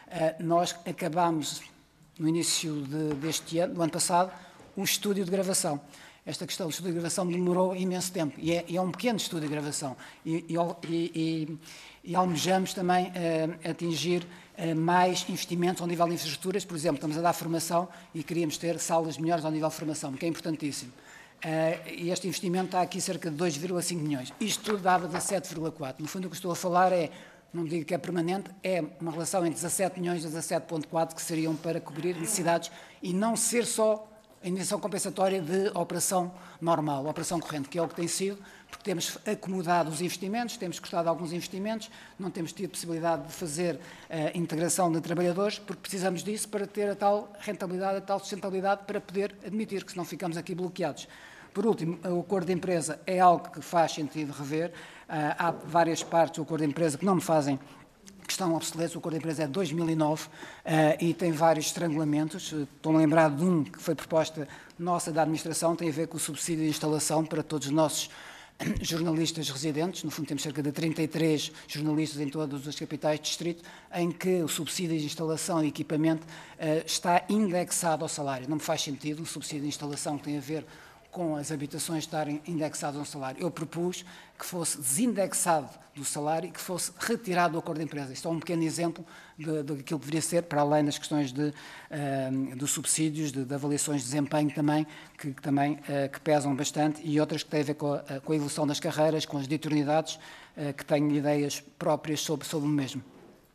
nós acabámos, no início de, deste ano, do ano passado, um estúdio de gravação. Esta questão do estúdio de gravação demorou imenso tempo e é, e é um pequeno estúdio de gravação e, e, e, e almejamos também uh, atingir uh, mais investimentos ao nível de infraestruturas. Por exemplo, estamos a dar formação e queríamos ter salas melhores ao nível de formação, que é importantíssimo. Uh, e este investimento está aqui cerca de dois vírgula cinco milhões. Isto tudo dava dezassete vírgula quatro. No fundo, o que estou a falar é, não digo que é permanente, é uma relação entre dezassete milhões e dezassete vírgula quatro que seriam para cobrir necessidades e não ser só a indenização compensatória de operação normal, operação corrente, que é o que tem sido, porque temos acomodado os investimentos, temos custado alguns investimentos, não temos tido possibilidade de fazer a integração de trabalhadores, porque precisamos disso para ter a tal rentabilidade, a tal sustentabilidade, para poder admitir que senão ficamos aqui bloqueados. Por último, o acordo de empresa é algo que faz sentido rever. Há várias partes do acordo de empresa que não me fazem que estão obsoletos. O acordo de empresa é de dois mil e nove uh, e tem vários estrangulamentos. Estou-me a lembrar de um que foi proposta nossa da administração, tem a ver com o subsídio de instalação para todos os nossos jornalistas residentes. No fundo, temos cerca de trinta e três jornalistas em todas as capitais de distrito, em que o subsídio de instalação e equipamento uh, está indexado ao salário. Não me faz sentido um subsídio de instalação que tem a ver com as habitações estarem indexadas a um salário. Eu propus que fosse desindexado do salário e que fosse retirado do acordo de empresa. Isto é um pequeno exemplo de, de aquilo que deveria ser, para além das questões de, uh, dos subsídios, de, de avaliações de desempenho também, que, que também uh, que pesam bastante, e outras que têm a ver com a, com a evolução das carreiras, com as diuturnidades, uh, que têm ideias próprias sobre, sobre o mesmo.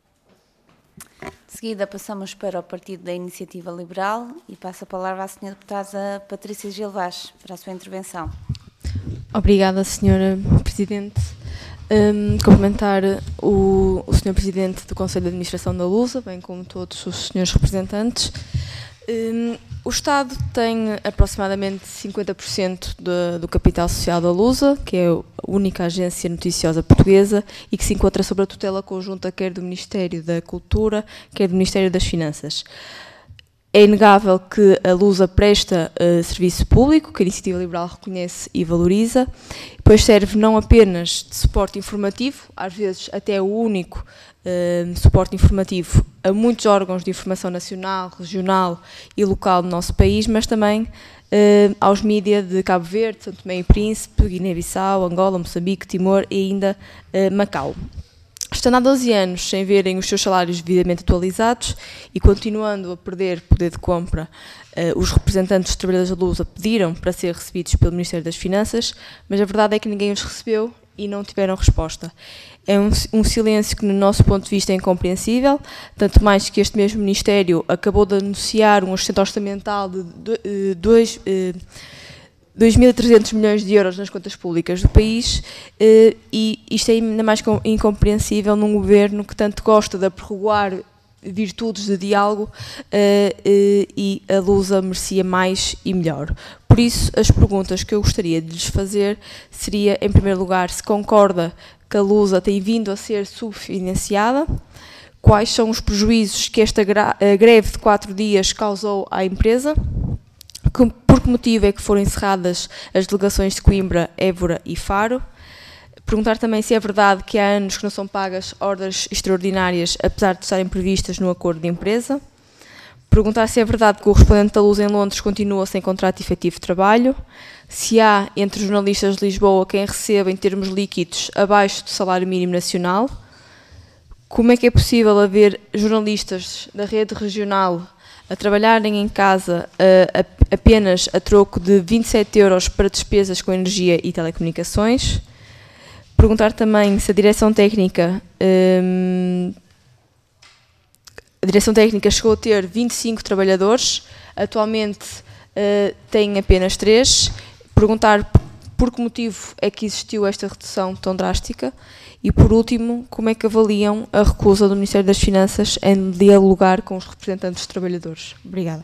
De seguida passamos para o Partido da Iniciativa Liberal e passo a palavra à senhora deputada Patrícia Gil Vaz para a sua intervenção. Obrigada, senhora Presidente. Um, cumprimentar o, o senhor Presidente do Conselho de Administração da Lusa, bem como todos os senhores representantes. Um, o Estado tem aproximadamente cinquenta por cento do, do capital social da Lusa, que é a única agência noticiosa portuguesa e que se encontra sob a tutela conjunta quer do Ministério da Cultura, quer do Ministério das Finanças. É inegável que a Lusa presta uh, serviço público, que a Iniciativa Liberal reconhece e valoriza, pois serve não apenas de suporte informativo, às vezes até o único uh, suporte informativo a muitos órgãos de informação nacional, regional e local do nosso país, mas também uh, aos mídias de Cabo Verde, São Tomé e Príncipe, Guiné-Bissau, Angola, Moçambique, Timor e ainda uh, Macau. Estando há doze anos sem verem os seus salários devidamente atualizados e continuando a perder poder de compra, uh, os representantes dos trabalhadores da Lusa pediram para ser recebidos pelo Ministério das Finanças, mas a verdade é que ninguém os recebeu e não tiveram resposta. É um, um silêncio que, no nosso ponto de vista, é incompreensível, tanto mais que este mesmo Ministério acabou de anunciar um excedente orçamental de dois mil e trezentos milhões de euros nas contas públicas do país, e isto é ainda mais incompreensível num governo que tanto gosta de prorrogar virtudes de diálogo, e a Lusa merecia mais e melhor. Por isso, as perguntas que eu gostaria de lhes fazer seria, em primeiro lugar, se concorda que a Lusa tem vindo a ser subfinanciada, quais são os prejuízos que esta greve de quatro dias causou à empresa, por que motivo é que foram encerradas as delegações de Coimbra, Évora e Faro. Perguntar também se é verdade que há anos que não são pagas ordens extraordinárias, apesar de estarem previstas no acordo de empresa. Perguntar se é verdade que o correspondente da Lusa em Londres continua sem contrato efetivo de trabalho. Se há, entre os jornalistas de Lisboa, quem receba em termos líquidos abaixo do salário mínimo nacional. Como é que é possível haver jornalistas da rede regional a trabalharem em casa uh, a, apenas a troco de vinte e sete euros para despesas com energia e telecomunicações. Perguntar também se a direção técnica um, a direção técnica chegou a ter vinte e cinco trabalhadores, atualmente uh, tem apenas três. Perguntar por que motivo é que existiu esta redução tão drástica. E, por último, como é que avaliam a recusa do Ministério das Finanças em dialogar com os representantes dos trabalhadores? Obrigada.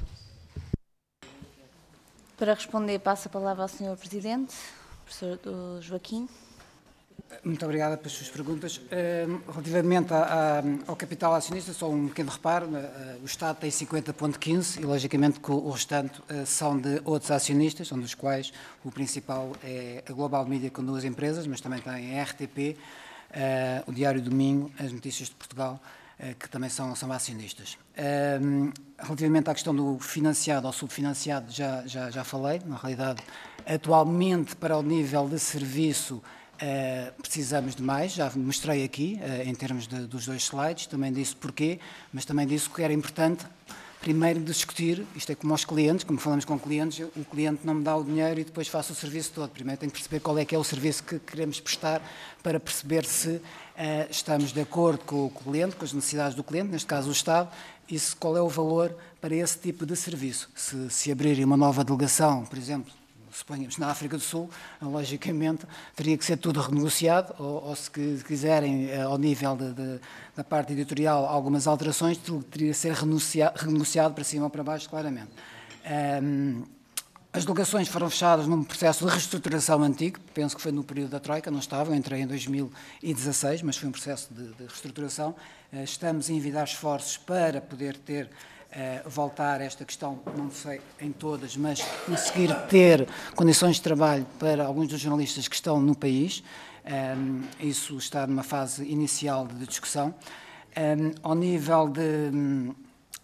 Para responder, passo a palavra ao senhor Presidente, professor Joaquim. Muito obrigada pelas suas perguntas. Relativamente a, a, ao capital acionista, só um pequeno reparo, o Estado tem cinquenta vírgula quinze e, logicamente, que o restante são de outros acionistas, um dos quais o principal é a Global Media com duas empresas, mas também tem a R T P, Uh, o Diário Domingo, as Notícias de Portugal, uh, que também são, são acionistas. Uh, relativamente à questão do financiado ou subfinanciado, já, já, já falei. Na realidade, atualmente, para o nível de serviço, uh, precisamos de mais. Já mostrei aqui, uh, em termos de, dos dois slides, também disse porquê, mas também disse que era importante, primeiro, discutir, isto é como aos clientes, como falamos com clientes, o cliente não me dá o dinheiro e depois faço o serviço todo. Primeiro tenho que perceber qual é que é o serviço que queremos prestar para perceber se uh, estamos de acordo com o cliente, com as necessidades do cliente, neste caso o Estado, e se, qual é o valor para esse tipo de serviço. Se, se abrirem uma nova delegação, por exemplo, suponhamos na África do Sul, logicamente teria que ser tudo renegociado, ou, ou se quiserem, ao nível de, de, da parte editorial, algumas alterações, teria que ser renegociado, renegociado para cima ou para baixo, claramente. Um, as delegações foram fechadas num processo de reestruturação antigo, penso que foi no período da Troika, não estava, eu entrei em dois mil e dezasseis, mas foi um processo de, de reestruturação. Estamos a envidar esforços para poder ter Uh, voltar a esta questão, não sei em todas, mas conseguir ter condições de trabalho para alguns dos jornalistas que estão no país. Um, isso está numa fase inicial de discussão. Um, ao nível de,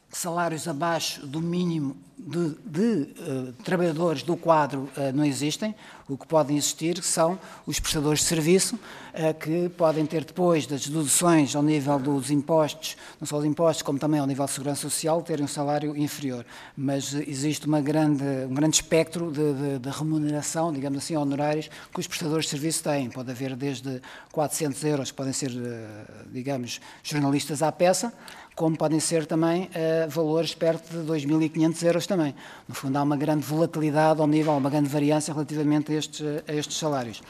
salários abaixo do mínimo de, de uh, trabalhadores do quadro uh, não existem. O que podem existir são os prestadores de serviço, uh, que podem ter depois das deduções ao nível dos impostos, não só os impostos, como também ao nível de segurança social, terem um salário inferior. Mas uh, existe uma grande, um grande espectro de, de, de remuneração, digamos assim, honorários, que os prestadores de serviço têm. Pode haver desde quatrocentos euros, que podem ser, uh, digamos, jornalistas à peça, como podem ser também uh, valores perto de dois mil e quinhentos euros também. No fundo, há uma grande volatilidade ao nível, uma grande variância relativamente a estes, a estes salários.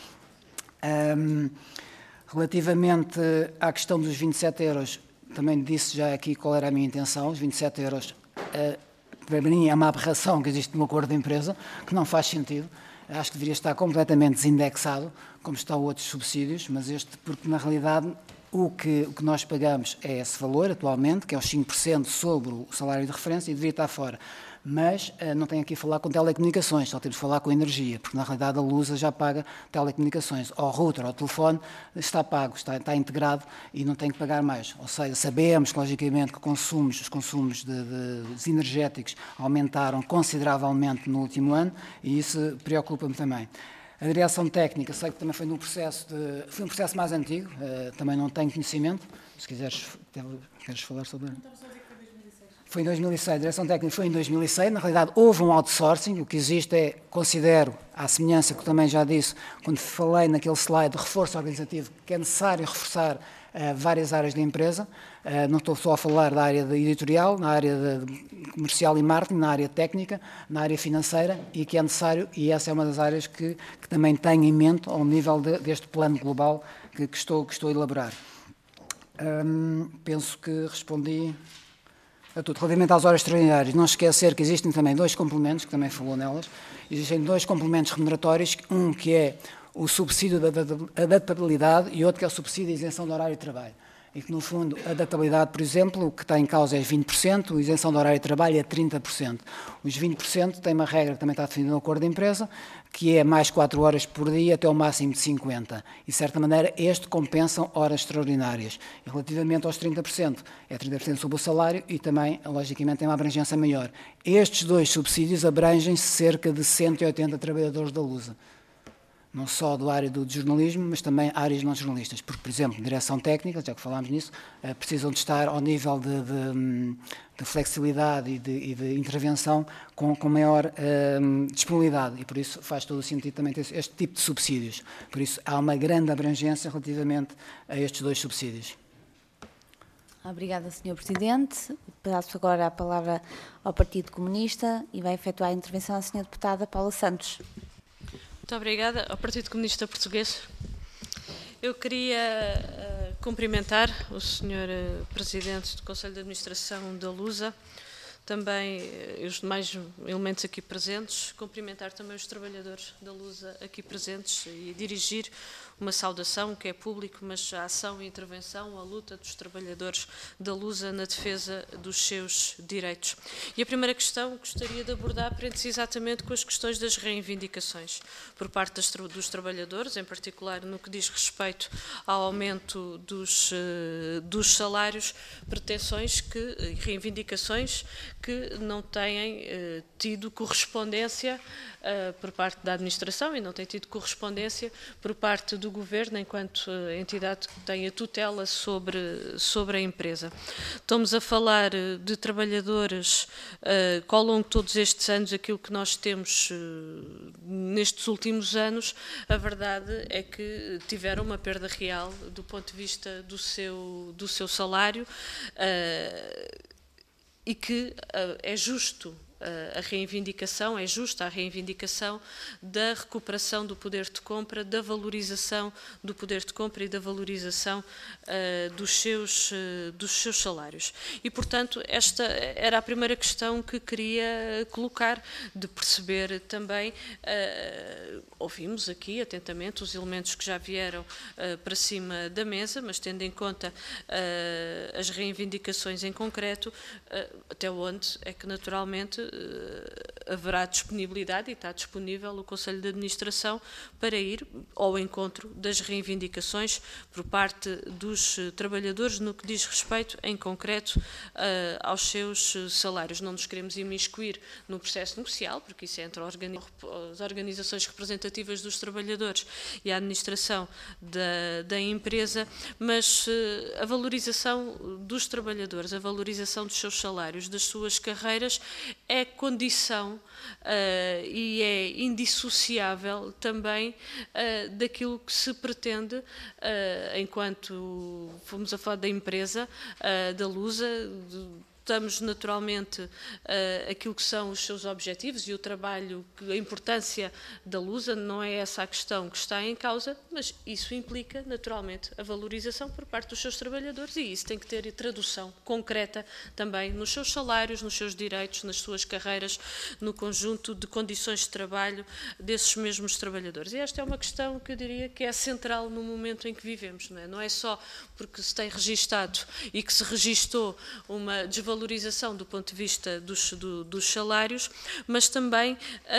Um, relativamente à questão dos vinte e sete euros, também disse já aqui qual era a minha intenção. Os vinte e sete euros, uh, para mim, é uma aberração que existe no acordo de empresa, que não faz sentido. Acho que deveria estar completamente desindexado, como estão outros subsídios, mas este, porque na realidade o que, o que nós pagamos é esse valor atualmente, que é os cinco por cento sobre o salário de referência, e deveria estar fora. Mas uh, não tenho aqui a falar com telecomunicações, só temos de falar com energia, porque na realidade a Lusa já paga telecomunicações. Ao router, ao telefone, está pago, está, está integrado e não tem que pagar mais. Ou seja, sabemos, logicamente, que consumos, os consumos de, de, de energéticos aumentaram consideravelmente no último ano e isso preocupa-me também. A direção técnica, sei que também foi, no processo de, foi um processo mais antigo, uh, também não tenho conhecimento, se quiseres, queres falar sobre... Foi em dois mil e seis, a direção técnica foi em dois mil e seis, na realidade houve um outsourcing, o que existe é, considero, à semelhança que eu também já disse, quando falei naquele slide de reforço organizativo, que é necessário reforçar uh, várias áreas da empresa, uh, não estou só a falar da área de editorial, na área de comercial e marketing, na área técnica, na área financeira, e que é necessário, e essa é uma das áreas que, que também tenho em mente ao nível de, deste plano global que, que, estou, que estou a elaborar. Um, penso que respondi... a tudo. Relativamente às horas extraordinárias, não esquecer que existem também dois complementos, que também falou nelas, existem dois complementos remuneratórios, um que é o subsídio da adaptabilidade e outro que é o subsídio de isenção do horário de trabalho. E que, no fundo, a adaptabilidade, por exemplo, o que está em causa é vinte por cento, a isenção do horário de trabalho é trinta por cento. Os vinte por cento tem uma regra que também está definida no acordo de empresa, que é mais quatro horas por dia até ao máximo de cinquenta. E, de certa maneira, este compensam horas extraordinárias. E, relativamente aos trinta por cento, é trinta por cento sobre o salário e também, logicamente, tem uma abrangência maior. Estes dois subsídios abrangem cerca de cento e oitenta trabalhadores da Lusa. Não só do área do jornalismo, mas também áreas não jornalistas. Porque, por exemplo, direção técnica, já que falámos nisso, precisam de estar ao nível de, de, de flexibilidade e de, e de intervenção com, com maior um, disponibilidade. E por isso faz todo o sentido também ter este tipo de subsídios. Por isso há uma grande abrangência relativamente a estes dois subsídios. Obrigada, senhor Presidente. Passo agora a palavra ao Partido Comunista e vai efetuar a intervenção a senhora Deputada Paula Santos. Muito obrigada ao Partido Comunista Português. Eu queria uh, cumprimentar o senhor uh, Presidente do Conselho de Administração da Lusa, também uh, os demais elementos aqui presentes, cumprimentar também os trabalhadores da Lusa aqui presentes e dirigir uma saudação que é público, mas a ação e intervenção, a luta dos trabalhadores da Lusa na defesa dos seus direitos. E a primeira questão que gostaria de abordar prende-se exatamente com as questões das reivindicações por parte das, dos trabalhadores, em particular no que diz respeito ao aumento dos, dos salários, pretensões que, e reivindicações que não têm eh, tido correspondência Uh, por parte da administração e não tem tido correspondência por parte do governo enquanto uh, entidade que tem a tutela sobre, sobre a empresa. Estamos a falar uh, de trabalhadores uh, que ao longo de todos estes anos, aquilo que nós temos uh, nestes últimos anos, a verdade é que tiveram uma perda real do ponto de vista do seu, do seu salário uh, e que uh, é justo a reivindicação, é justa a reivindicação da recuperação do poder de compra, da valorização do poder de compra e da valorização uh, dos, seus, uh, dos seus salários. E, portanto, esta era a primeira questão que queria colocar, de perceber também, uh, ouvimos aqui atentamente os elementos que já vieram uh, para cima da mesa, mas tendo em conta uh, as reivindicações em concreto, uh, até onde é que naturalmente haverá disponibilidade, e está disponível o Conselho de Administração para ir ao encontro das reivindicações por parte dos trabalhadores no que diz respeito, em concreto, aos seus salários. Não nos queremos imiscuir no processo negocial, porque isso é entre as organizações representativas dos trabalhadores e a administração da, da empresa, mas a valorização dos trabalhadores, a valorização dos seus salários, das suas carreiras, é condição uh, e é indissociável também uh, daquilo que se pretende, uh, enquanto fomos a falar da empresa, uh, da Lusa, de, estamos naturalmente uh, aquilo que são os seus objetivos e o trabalho, a importância da Lusa, não é essa a questão que está em causa, mas isso implica naturalmente a valorização por parte dos seus trabalhadores e isso tem que ter tradução concreta também nos seus salários, nos seus direitos, nas suas carreiras, no conjunto de condições de trabalho desses mesmos trabalhadores. E esta é uma questão que eu diria que é central no momento em que vivemos, não é? Não é só porque se tem registado e que se registou uma desvalorização valorização do ponto de vista dos, do, dos salários, mas também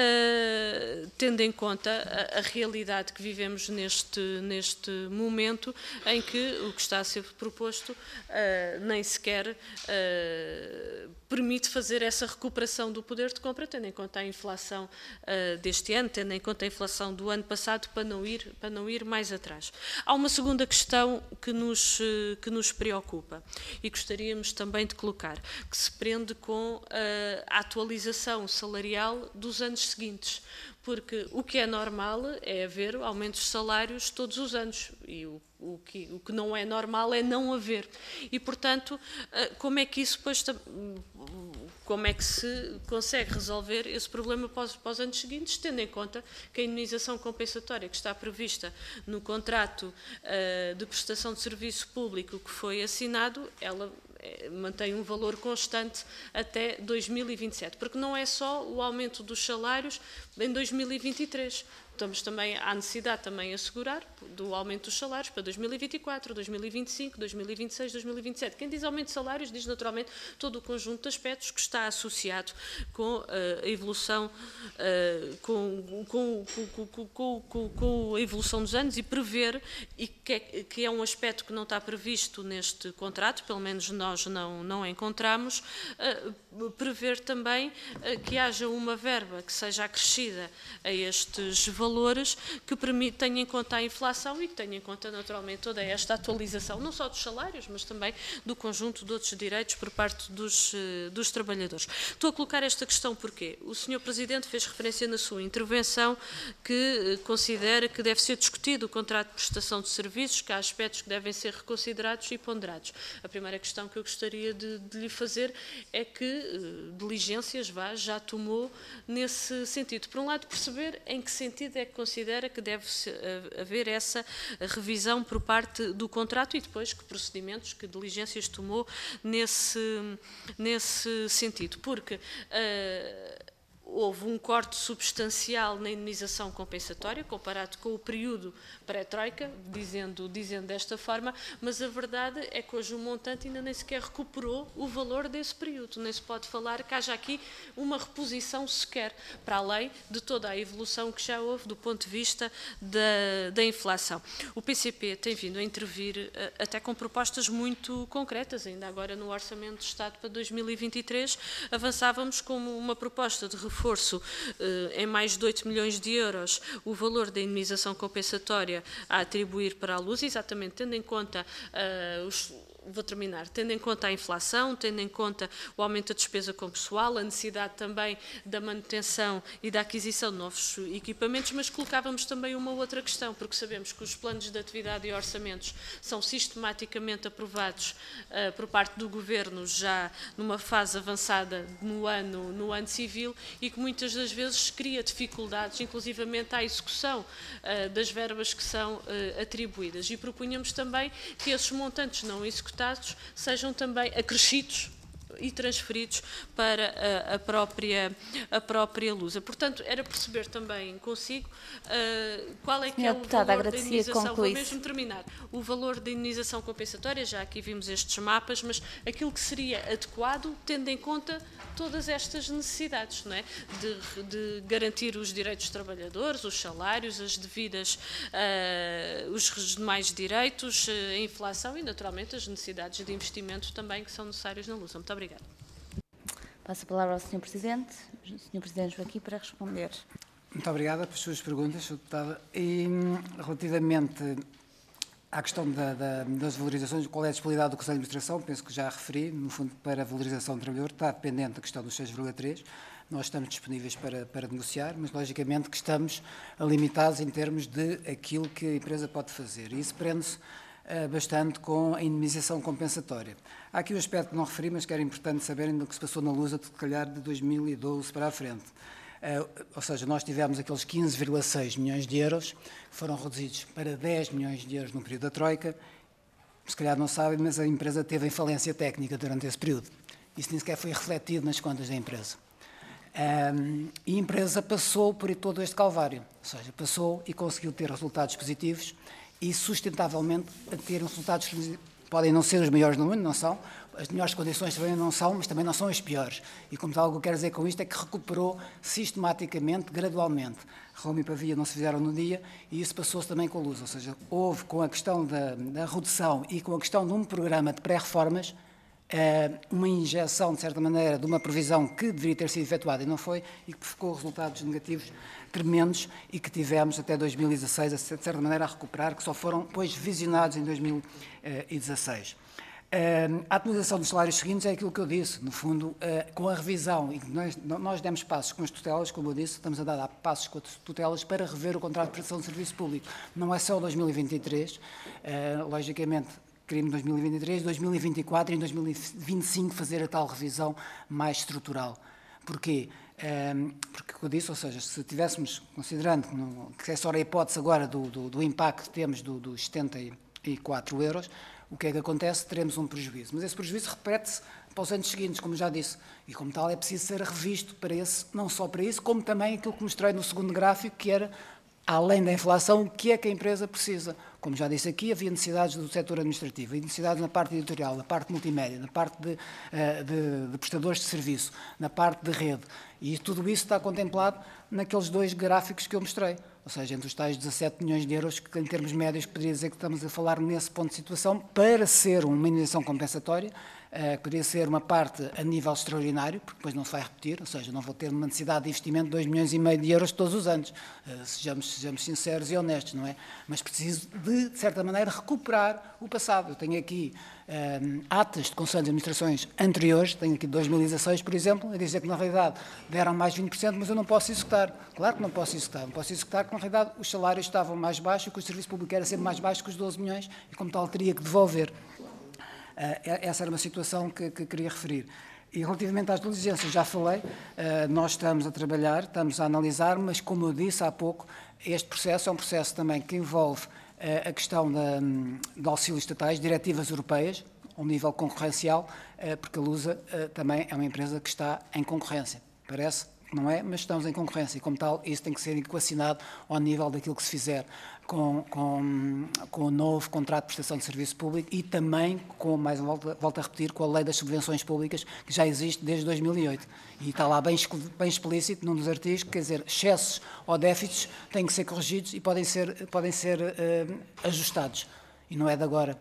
uh, tendo em conta a, a realidade que vivemos neste, neste momento em que o que está a ser proposto uh, nem sequer uh, permite fazer essa recuperação do poder de compra, tendo em conta a inflação uh, deste ano, tendo em conta a inflação do ano passado, para não ir, para não ir mais atrás. Há uma segunda questão que nos, que nos preocupa e gostaríamos também de colocar, que se prende com uh, a atualização salarial dos anos seguintes, porque o que é normal é haver aumentos de salários todos os anos e o, o, que, o que não é normal é não haver. E, portanto, uh, como é que isso depois, como é que se consegue resolver esse problema para os, para os anos seguintes, tendo em conta que a indemnização compensatória que está prevista no contrato uh, de prestação de serviço público que foi assinado, ela mantém um valor constante até dois mil e vinte e sete, porque não é só o aumento dos salários em dois mil e vinte e três. Estamos também, há necessidade também assegurar do aumento dos salários para dois mil e vinte e quatro, dois mil e vinte e cinco, dois mil e vinte e seis, dois mil e vinte e sete. Quem diz aumento de salários diz naturalmente todo o conjunto de aspectos que está associado com uh, a evolução, uh, com, com, com, com, com, com a evolução dos anos e prever, e que é, que é um aspecto que não está previsto neste contrato, pelo menos nós não, não encontramos, uh, prever também uh, que haja uma verba que seja acrescida a estes valores valores que tenham em conta a inflação e que tenham em conta naturalmente toda esta atualização, não só dos salários, mas também do conjunto de outros direitos por parte dos, dos trabalhadores. Estou a colocar esta questão porque o senhor Presidente fez referência na sua intervenção que considera que deve ser discutido o contrato de prestação de serviços, que há aspectos que devem ser reconsiderados e ponderados. A primeira questão que eu gostaria de, de lhe fazer é que diligências vá, já tomou nesse sentido. Por um lado, perceber em que sentido é que considera que deve haver essa revisão por parte do contrato e depois que procedimentos, que diligências tomou nesse, nesse sentido. Porque uh, houve um corte substancial na indemnização compensatória, comparado com o período pré-troika, dizendo, dizendo desta forma, mas a verdade é que hoje o montante ainda nem sequer recuperou o valor desse período. Nem se pode falar que haja aqui uma reposição sequer, para além de toda a evolução que já houve do ponto de vista da, da inflação. O P C P tem vindo a intervir até com propostas muito concretas, ainda agora no Orçamento de Estado para dois mil e vinte e três, avançávamos com uma proposta de reforço reforço em mais de oito milhões de euros o valor da indemnização compensatória a atribuir para a Luz, exatamente tendo em conta uh, os vou terminar, tendo em conta a inflação, tendo em conta o aumento da despesa com pessoal, a necessidade também da manutenção e da aquisição de novos equipamentos, mas colocávamos também uma outra questão, porque sabemos que os planos de atividade e orçamentos são sistematicamente aprovados uh, por parte do Governo já numa fase avançada no ano, no ano civil e que muitas das vezes cria dificuldades, inclusivamente à execução uh, das verbas que são uh, atribuídas. E propunhamos também que esses montantes não executados sejam também acrescidos e transferidos para a, a, própria, a própria Lusa. Portanto, era perceber também consigo uh, qual é que é o valor da indenização, vou mesmo terminar, o valor da indenização compensatória, já aqui vimos estes mapas, mas aquilo que seria adequado, tendo em conta todas estas necessidades, não é? De, de garantir os direitos dos trabalhadores, os salários, as devidas, uh, os demais direitos, a inflação e, naturalmente, as necessidades de investimento também que são necessárias na Lusa. Muito obrigada. Passo a palavra ao senhor Presidente. O senhor Presidente veio aqui para responder. Muito obrigada pelas suas perguntas, senhor Deputado. E, relativamente à questão da, da, das valorizações, qual é a disponibilidade do Conselho de Administração, penso que já referi, no fundo, para a valorização do trabalhador, está dependente da questão dos seis vírgula três. Nós estamos disponíveis para, para negociar, mas, logicamente, que estamos limitados em termos de aquilo que a empresa pode fazer. E isso prende-se bastante com a indemnização compensatória. Há aqui um aspecto que não referi, mas que era importante saberem do que se passou na Lusa, de calhar de dois mil e doze para a frente. Uh, ou seja, nós tivemos aqueles quinze vírgula seis milhões de euros, que foram reduzidos para dez milhões de euros no período da Troika. Se calhar não sabem, mas a empresa teve em falência técnica durante esse período. Isso nem sequer foi refletido nas contas da empresa. Um, e a empresa passou por todo este calvário, ou seja, passou e conseguiu ter resultados positivos e sustentavelmente a ter resultados que podem não ser os maiores no mundo, não são, as melhores condições também não são, mas também não são as piores. E como tal, o que eu quero dizer com isto é que recuperou sistematicamente, gradualmente. Roma e Pavia não se fizeram no dia e isso passou-se também com a Lusa, ou seja, houve com a questão da, da redução e com a questão de um programa de pré-reformas uma injeção, de certa maneira, de uma previsão que deveria ter sido efetuada e não foi, e que provocou resultados negativos tremendos e que tivemos até dois mil e dezasseis, de certa maneira, a recuperar, que só foram, depois, visionados em dois mil e dezasseis. A atualização dos salários seguintes é aquilo que eu disse, no fundo, com a revisão, e nós, nós demos passos com as tutelas, como eu disse, estamos a dar passos com as tutelas para rever o contrato de prestação de serviço público. Não é só dois mil e vinte e três, logicamente, queríamos dois mil e vinte e três, dois mil e vinte e quatro e em dois mil e vinte e cinco fazer a tal revisão mais estrutural. Porquê? Um, porque, como eu disse, ou seja, se tivéssemos, considerando que é só a hipótese agora do, do, do impacto que temos do, dos setenta e quatro euros, o que é que acontece? Teremos um prejuízo. Mas esse prejuízo repete-se para os anos seguintes, como já disse, e como tal é preciso ser revisto para esse, não só para isso, como também aquilo que mostrei no segundo gráfico, que era, além da inflação, o que é que a empresa precisa. Como já disse aqui, havia necessidades do setor administrativo, necessidades na parte editorial, na parte multimédia, na parte de, de, de prestadores de serviço, na parte de rede. E tudo isso está contemplado naqueles dois gráficos que eu mostrei. Ou seja, entre os tais dezassete milhões de euros, que em termos médios poderia dizer que estamos a falar nesse ponto de situação, para ser uma indenização compensatória, que poderia ser uma parte a nível extraordinário, porque depois não se vai repetir, ou seja, não vou ter uma necessidade de investimento de dois milhões e meio de euros todos os anos. Sejamos, sejamos sinceros e honestos, não é? Mas preciso de, de certa maneira, recuperar o passado. Eu tenho aqui um, atas de conselhos de administrações anteriores, tenho aqui de dois mil e dezasseis, por exemplo, a dizer que na realidade deram mais vinte por cento, mas eu não posso executar. Claro que não posso executar. Não posso executar porque, na realidade, os salários estavam mais baixos e que o serviço público era sempre mais baixo que os doze milhões e, como tal, teria que devolver. Uh, essa era uma situação que, que queria referir. E relativamente às diligências, já falei, uh, nós estamos a trabalhar, estamos a analisar, mas como eu disse há pouco, este processo é um processo também que envolve uh, a questão da, de auxílios estatais, diretivas europeias, ao nível concorrencial, uh, porque a Lusa uh, também é uma empresa que está em concorrência. Parece que não é, mas estamos em concorrência e, como tal, isso tem que ser equacionado ao nível daquilo que se fizer com, com, com o novo contrato de prestação de serviço público e também, com, mais volta, volto a repetir, com a lei das subvenções públicas, que já existe desde dois mil e oito. E está lá bem, bem explícito num dos artigos, quer dizer, excessos ou déficits têm que ser corrigidos e podem ser, podem ser uh, ajustados. E não é de agora.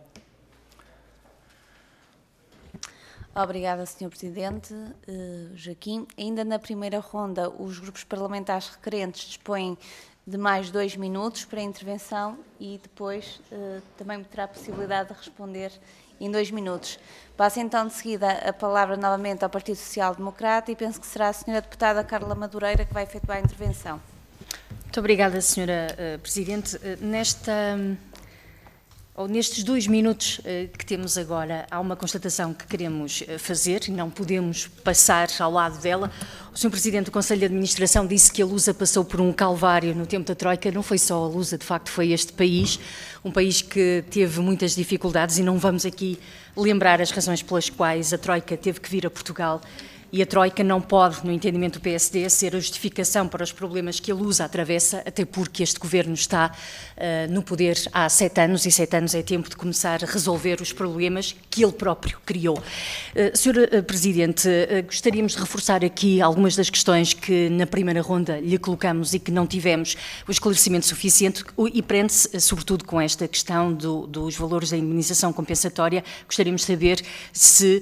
Obrigada, senhor Presidente. Uh, Joaquim, ainda na primeira ronda, os grupos parlamentares requerentes dispõem de mais dois minutos para a intervenção e depois uh, também terá a possibilidade de responder em dois minutos. Passo então de seguida a palavra novamente ao Partido Social Democrata e penso que será a senhora deputada Carla Madureira que vai efetuar a intervenção. Muito obrigada, senhora uh, Presidente. Uh, nesta... Um... Oh, nestes dois minutos uh, que temos agora, há uma constatação que queremos uh, fazer e não podemos passar ao lado dela. O senhor Presidente do Conselho de Administração disse que a Lusa passou por um calvário no tempo da Troika. Não foi só a Lusa, de facto foi este país, um país que teve muitas dificuldades e não vamos aqui lembrar as razões pelas quais a Troika teve que vir a Portugal. E a Troika não pode, no entendimento do P S D, ser a justificação para os problemas que a Lusa atravessa, até porque este governo está uh, no poder há sete anos e sete anos é tempo de começar a resolver os problemas que ele próprio criou. Uh, senhor Presidente, uh, gostaríamos de reforçar aqui algumas das questões que na primeira ronda lhe colocamos e que não tivemos o esclarecimento suficiente e prende-se sobretudo com esta questão do, dos valores da indemnização compensatória. Gostaríamos de saber se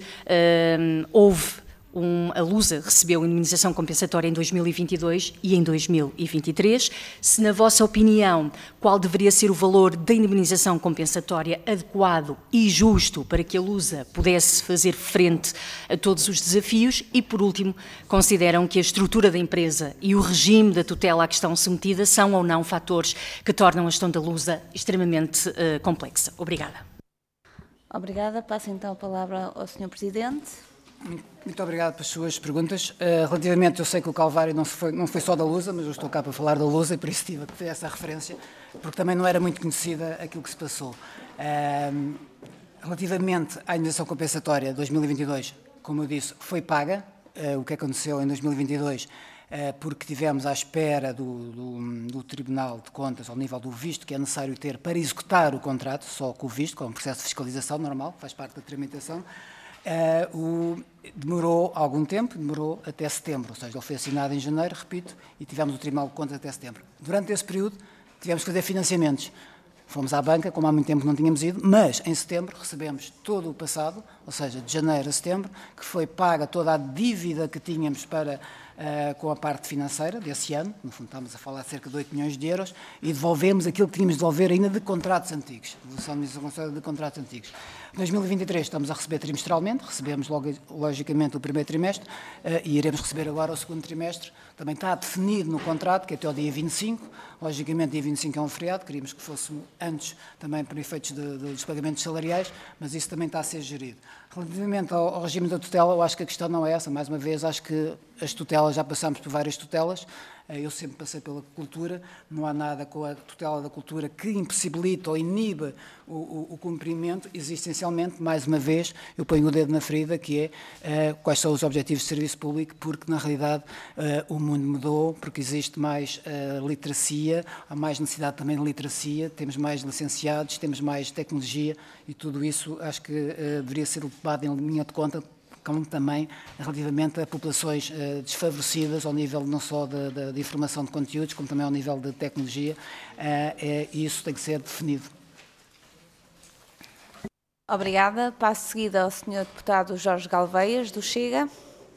uh, houve Um, a Lusa recebeu indemnização compensatória em dois mil e vinte e dois e em dois mil e vinte e três. Se, na vossa opinião, qual deveria ser o valor da indemnização compensatória adequado e justo para que a Lusa pudesse fazer frente a todos os desafios? E, por último, consideram que a estrutura da empresa e o regime da tutela à que estão submetida são ou não fatores que tornam a gestão da Lusa extremamente uh, complexa? Obrigada. Obrigada. Passo então a palavra ao senhor Presidente. Muito obrigado pelas suas perguntas. Uh, relativamente, eu sei que o Calvário não foi, não foi só da Lusa, mas eu estou cá para falar da Lusa e por isso tive que ter essa referência, porque também não era muito conhecida aquilo que se passou. Uh, relativamente à indemnização compensatória de dois mil e vinte e dois, como eu disse, foi paga. Uh, o que aconteceu em dois mil e vinte e dois, uh, porque tivemos à espera do, do, do Tribunal de Contas, ao nível do visto que é necessário ter para executar o contrato, só com o visto, com um processo de fiscalização normal, faz parte da tramitação. Uh, o, demorou algum tempo, demorou até setembro, ou seja, ele foi assinado em janeiro, repito, e tivemos o Tribunal de Contas até setembro. Durante esse período tivemos que fazer financiamentos. Fomos à banca, como há muito tempo não tínhamos ido, mas em setembro recebemos todo o passado, ou seja, de janeiro a setembro, que foi paga toda a dívida que tínhamos para, uh, com a parte financeira desse ano, no fundo estamos a falar de cerca de oito milhões de euros, e devolvemos aquilo que tínhamos de devolver ainda de contratos antigos, devolução de contratos antigos. Em dois mil e vinte e três estamos a receber trimestralmente, recebemos logo, logicamente o primeiro trimestre uh, e iremos receber agora o segundo trimestre. Também está definido no contrato que é até ao dia vinte e cinco, logicamente dia vinte e cinco é um feriado, queríamos que fosse antes também para efeitos de, de, dos pagamentos salariais, mas isso também está a ser gerido. Relativamente ao, ao regime da tutela, eu acho que a questão não é essa, mais uma vez, acho que as tutelas, já passamos por várias tutelas, eu sempre passei pela cultura, não há nada com a tutela da cultura que impossibilita ou inibe o, o, o cumprimento, existe essencialmente, mais uma vez, eu ponho o dedo na ferida, que é uh, quais são os objetivos de serviço público, porque na realidade uh, o mundo mudou, porque existe mais uh, literacia, há mais necessidade também de literacia, temos mais licenciados, temos mais tecnologia e tudo isso acho que uh, deveria ser levado em linha de conta, como também relativamente a populações uh, desfavorecidas ao nível não só de, de, de informação de conteúdos, como também ao nível de tecnologia, uh, é, e isso tem que ser definido. Obrigada. Passo seguida ao senhor Deputado Jorge Galveias, do Chega.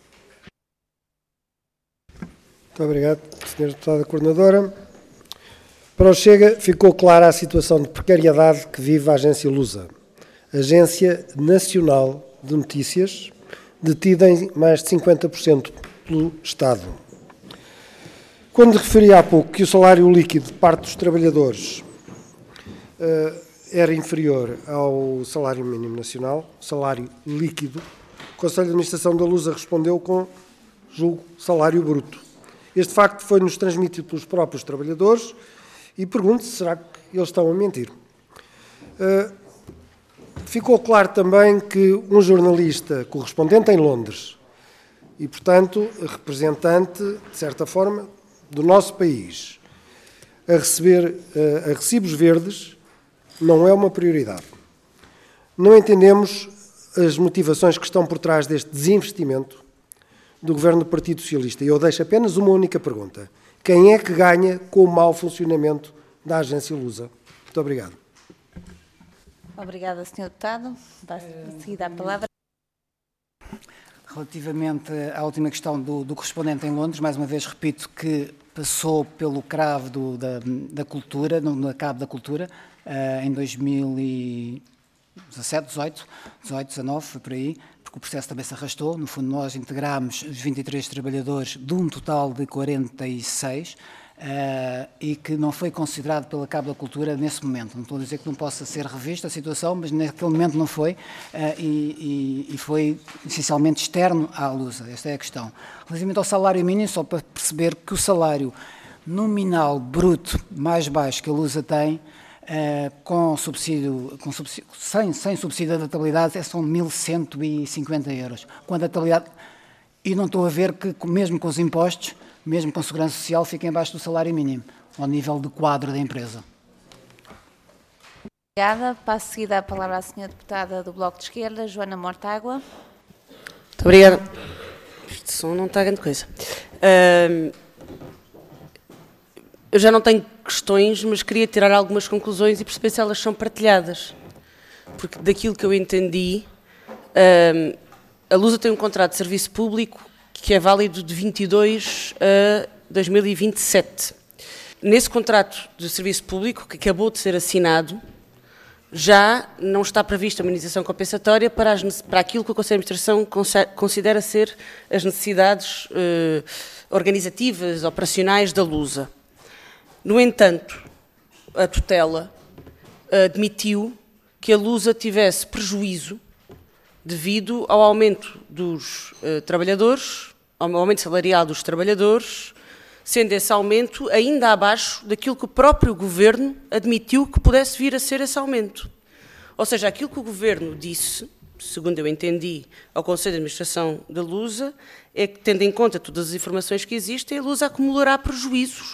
Muito obrigado, senhora Deputada Coordenadora. Para o Chega ficou clara a situação de precariedade que vive a Agência Lusa, Agência Nacional de Notícias, detida em mais de cinquenta por cento pelo Estado. Quando referi há pouco que o salário líquido de parte dos trabalhadores uh, era inferior ao salário mínimo nacional, salário líquido, o Conselho de Administração da Lusa respondeu com, julgo, salário bruto. Este facto foi-nos transmitido pelos próprios trabalhadores e pergunto-se, será que eles estão a mentir? Uh, Ficou claro também que um jornalista correspondente em Londres e, portanto, representante, de certa forma, do nosso país, a receber a recibos verdes, não é uma prioridade. Não entendemos as motivações que estão por trás deste desinvestimento do Governo do Partido Socialista. E eu deixo apenas uma única pergunta. Quem é que ganha com o mau funcionamento da Agência Lusa? Muito obrigado. Obrigada, senhor Deputado. Passo a seguir a palavra. Relativamente à última questão do, do correspondente em Londres, mais uma vez repito que passou pelo cravo do, da, da cultura, no, no cabo da cultura, uh, em dois mil e dezassete, dezoito, dezoito, dezanove, foi por aí, porque o processo também se arrastou. No fundo, nós integramos os vinte e três trabalhadores de um total de quarenta e seis, Uh, e que não foi considerado pela Cabo da Cultura nesse momento. Não estou a dizer que não possa ser revista a situação, mas naquele momento não foi, uh, e, e, e foi essencialmente externo à Lusa. Esta é a questão. Relativamente ao salário mínimo, só para perceber que o salário nominal bruto mais baixo que a Lusa tem, uh, com subsídio, com subsídio sem, sem subsídio de adaptabilidade, são mil cento e cinquenta euros. Com adaptabilidade, e não estou a ver que, mesmo com os impostos, mesmo com segurança social, fiquem abaixo do salário mínimo, ao nível de quadro da empresa. Obrigada. Passo a seguir a palavra à senhora deputada do Bloco de Esquerda, Joana Mortágua. Muito obrigada. Este som não está grande coisa. Uh, eu já não tenho questões, mas queria tirar algumas conclusões e perceber se elas são partilhadas. Porque daquilo que eu entendi, uh, a Lusa tem um contrato de serviço público que é válido de vinte e dois a dois mil e vinte e sete. Nesse contrato de serviço público, que acabou de ser assinado, já não está prevista a indenização compensatória para, as, para aquilo que o Conselho de Administração considera ser as necessidades eh, organizativas, operacionais da Lusa. No entanto, a tutela admitiu que a Lusa tivesse prejuízo devido ao aumento dos uh, trabalhadores, ao aumento salarial dos trabalhadores, sendo esse aumento ainda abaixo daquilo que o próprio Governo admitiu que pudesse vir a ser esse aumento. Ou seja, aquilo que o Governo disse, segundo eu entendi, ao Conselho de Administração da Lusa, é que, tendo em conta todas as informações que existem, a Lusa acumulará prejuízos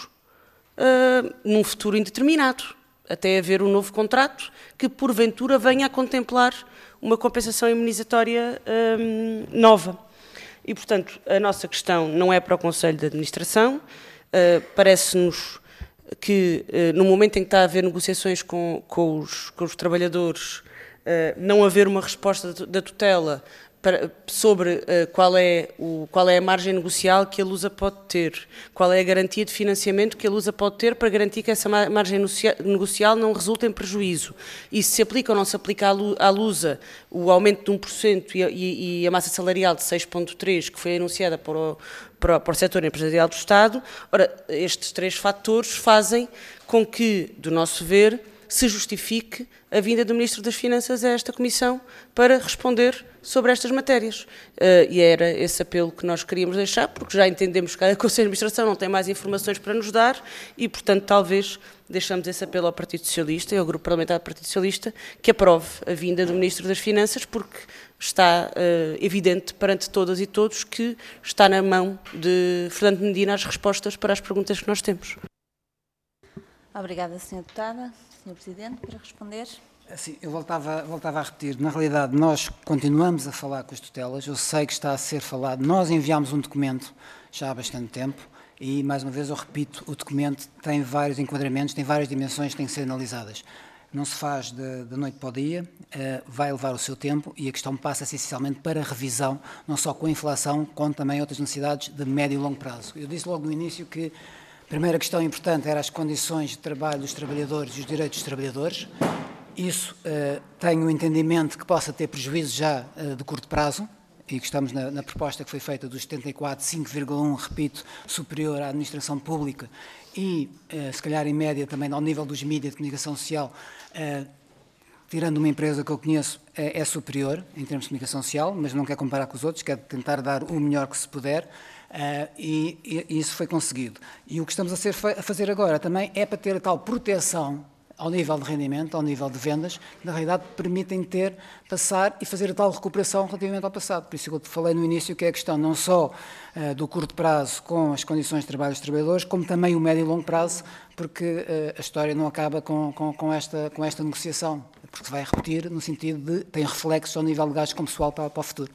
uh, num futuro indeterminado, até haver um novo contrato que, porventura, venha a contemplar uma compensação imunizatória hum, nova. E, portanto, a nossa questão não é para o Conselho de Administração. Uh, parece-nos que, uh, no momento em que está a haver negociações com, com, os, com os trabalhadores, uh, não haver uma resposta da tutela para, sobre uh, qual, é o, qual é a margem negocial que a Lusa pode ter, qual é a garantia de financiamento que a Lusa pode ter para garantir que essa margem negocial não resulte em prejuízo. E se se aplica ou não se aplica à Lusa o aumento de um por cento e a, e, e a massa salarial de seis vírgula três por cento que foi anunciada para o, para, o, para o setor empresarial do Estado, ora, estes três fatores fazem com que, do nosso ver, se justifique a vinda do Ministro das Finanças a esta Comissão para responder sobre estas matérias. Uh, e era esse apelo que nós queríamos deixar, porque já entendemos que a Conselho de Administração não tem mais informações para nos dar e, portanto, talvez deixamos esse apelo ao Partido Socialista e ao Grupo Parlamentar do Partido Socialista que aprove a vinda do Ministro das Finanças, porque está uh, evidente perante todas e todos que está na mão de Fernando Medina as respostas para as perguntas que nós temos. Obrigada, senhora Deputada. senhor Presidente, para responder. Sim, eu voltava, voltava a repetir. Na realidade, nós continuamos a falar com as tutelas. Eu sei que está a ser falado. Nós enviámos um documento já há bastante tempo e, mais uma vez, eu repito, o documento tem vários enquadramentos, tem várias dimensões que têm que ser analisadas. Não se faz da noite para o dia, uh, vai levar o seu tempo e a questão passa-se essencialmente para revisão, não só com a inflação, como também outras necessidades de médio e longo prazo. Eu disse logo no início que a primeira questão importante era as condições de trabalho dos trabalhadores e os direitos dos trabalhadores. Isso uh, tenho o entendimento que possa ter prejuízo já uh, de curto prazo, e que estamos na, na proposta que foi feita dos setenta e quatro, cinco vírgula um, repito, superior à administração pública e, uh, se calhar, em média também ao nível dos mídias de comunicação social, uh, tirando uma empresa que eu conheço, é, é superior em termos de comunicação social, mas não quer comparar com os outros, quer tentar dar o melhor que se puder, uh, e, e isso foi conseguido. E o que estamos a, ser, a fazer agora também é para ter a tal proteção ao nível de rendimento, ao nível de vendas, que na realidade permitem ter, passar e fazer a tal recuperação relativamente ao passado. Por isso que eu falei no início que é a questão não só uh, do curto prazo com as condições de trabalho dos trabalhadores, como também o médio e longo prazo, porque uh, a história não acaba com, com, com, esta, com esta negociação, porque se vai repetir no sentido de tem reflexos ao nível de gastos com pessoal para, para o futuro.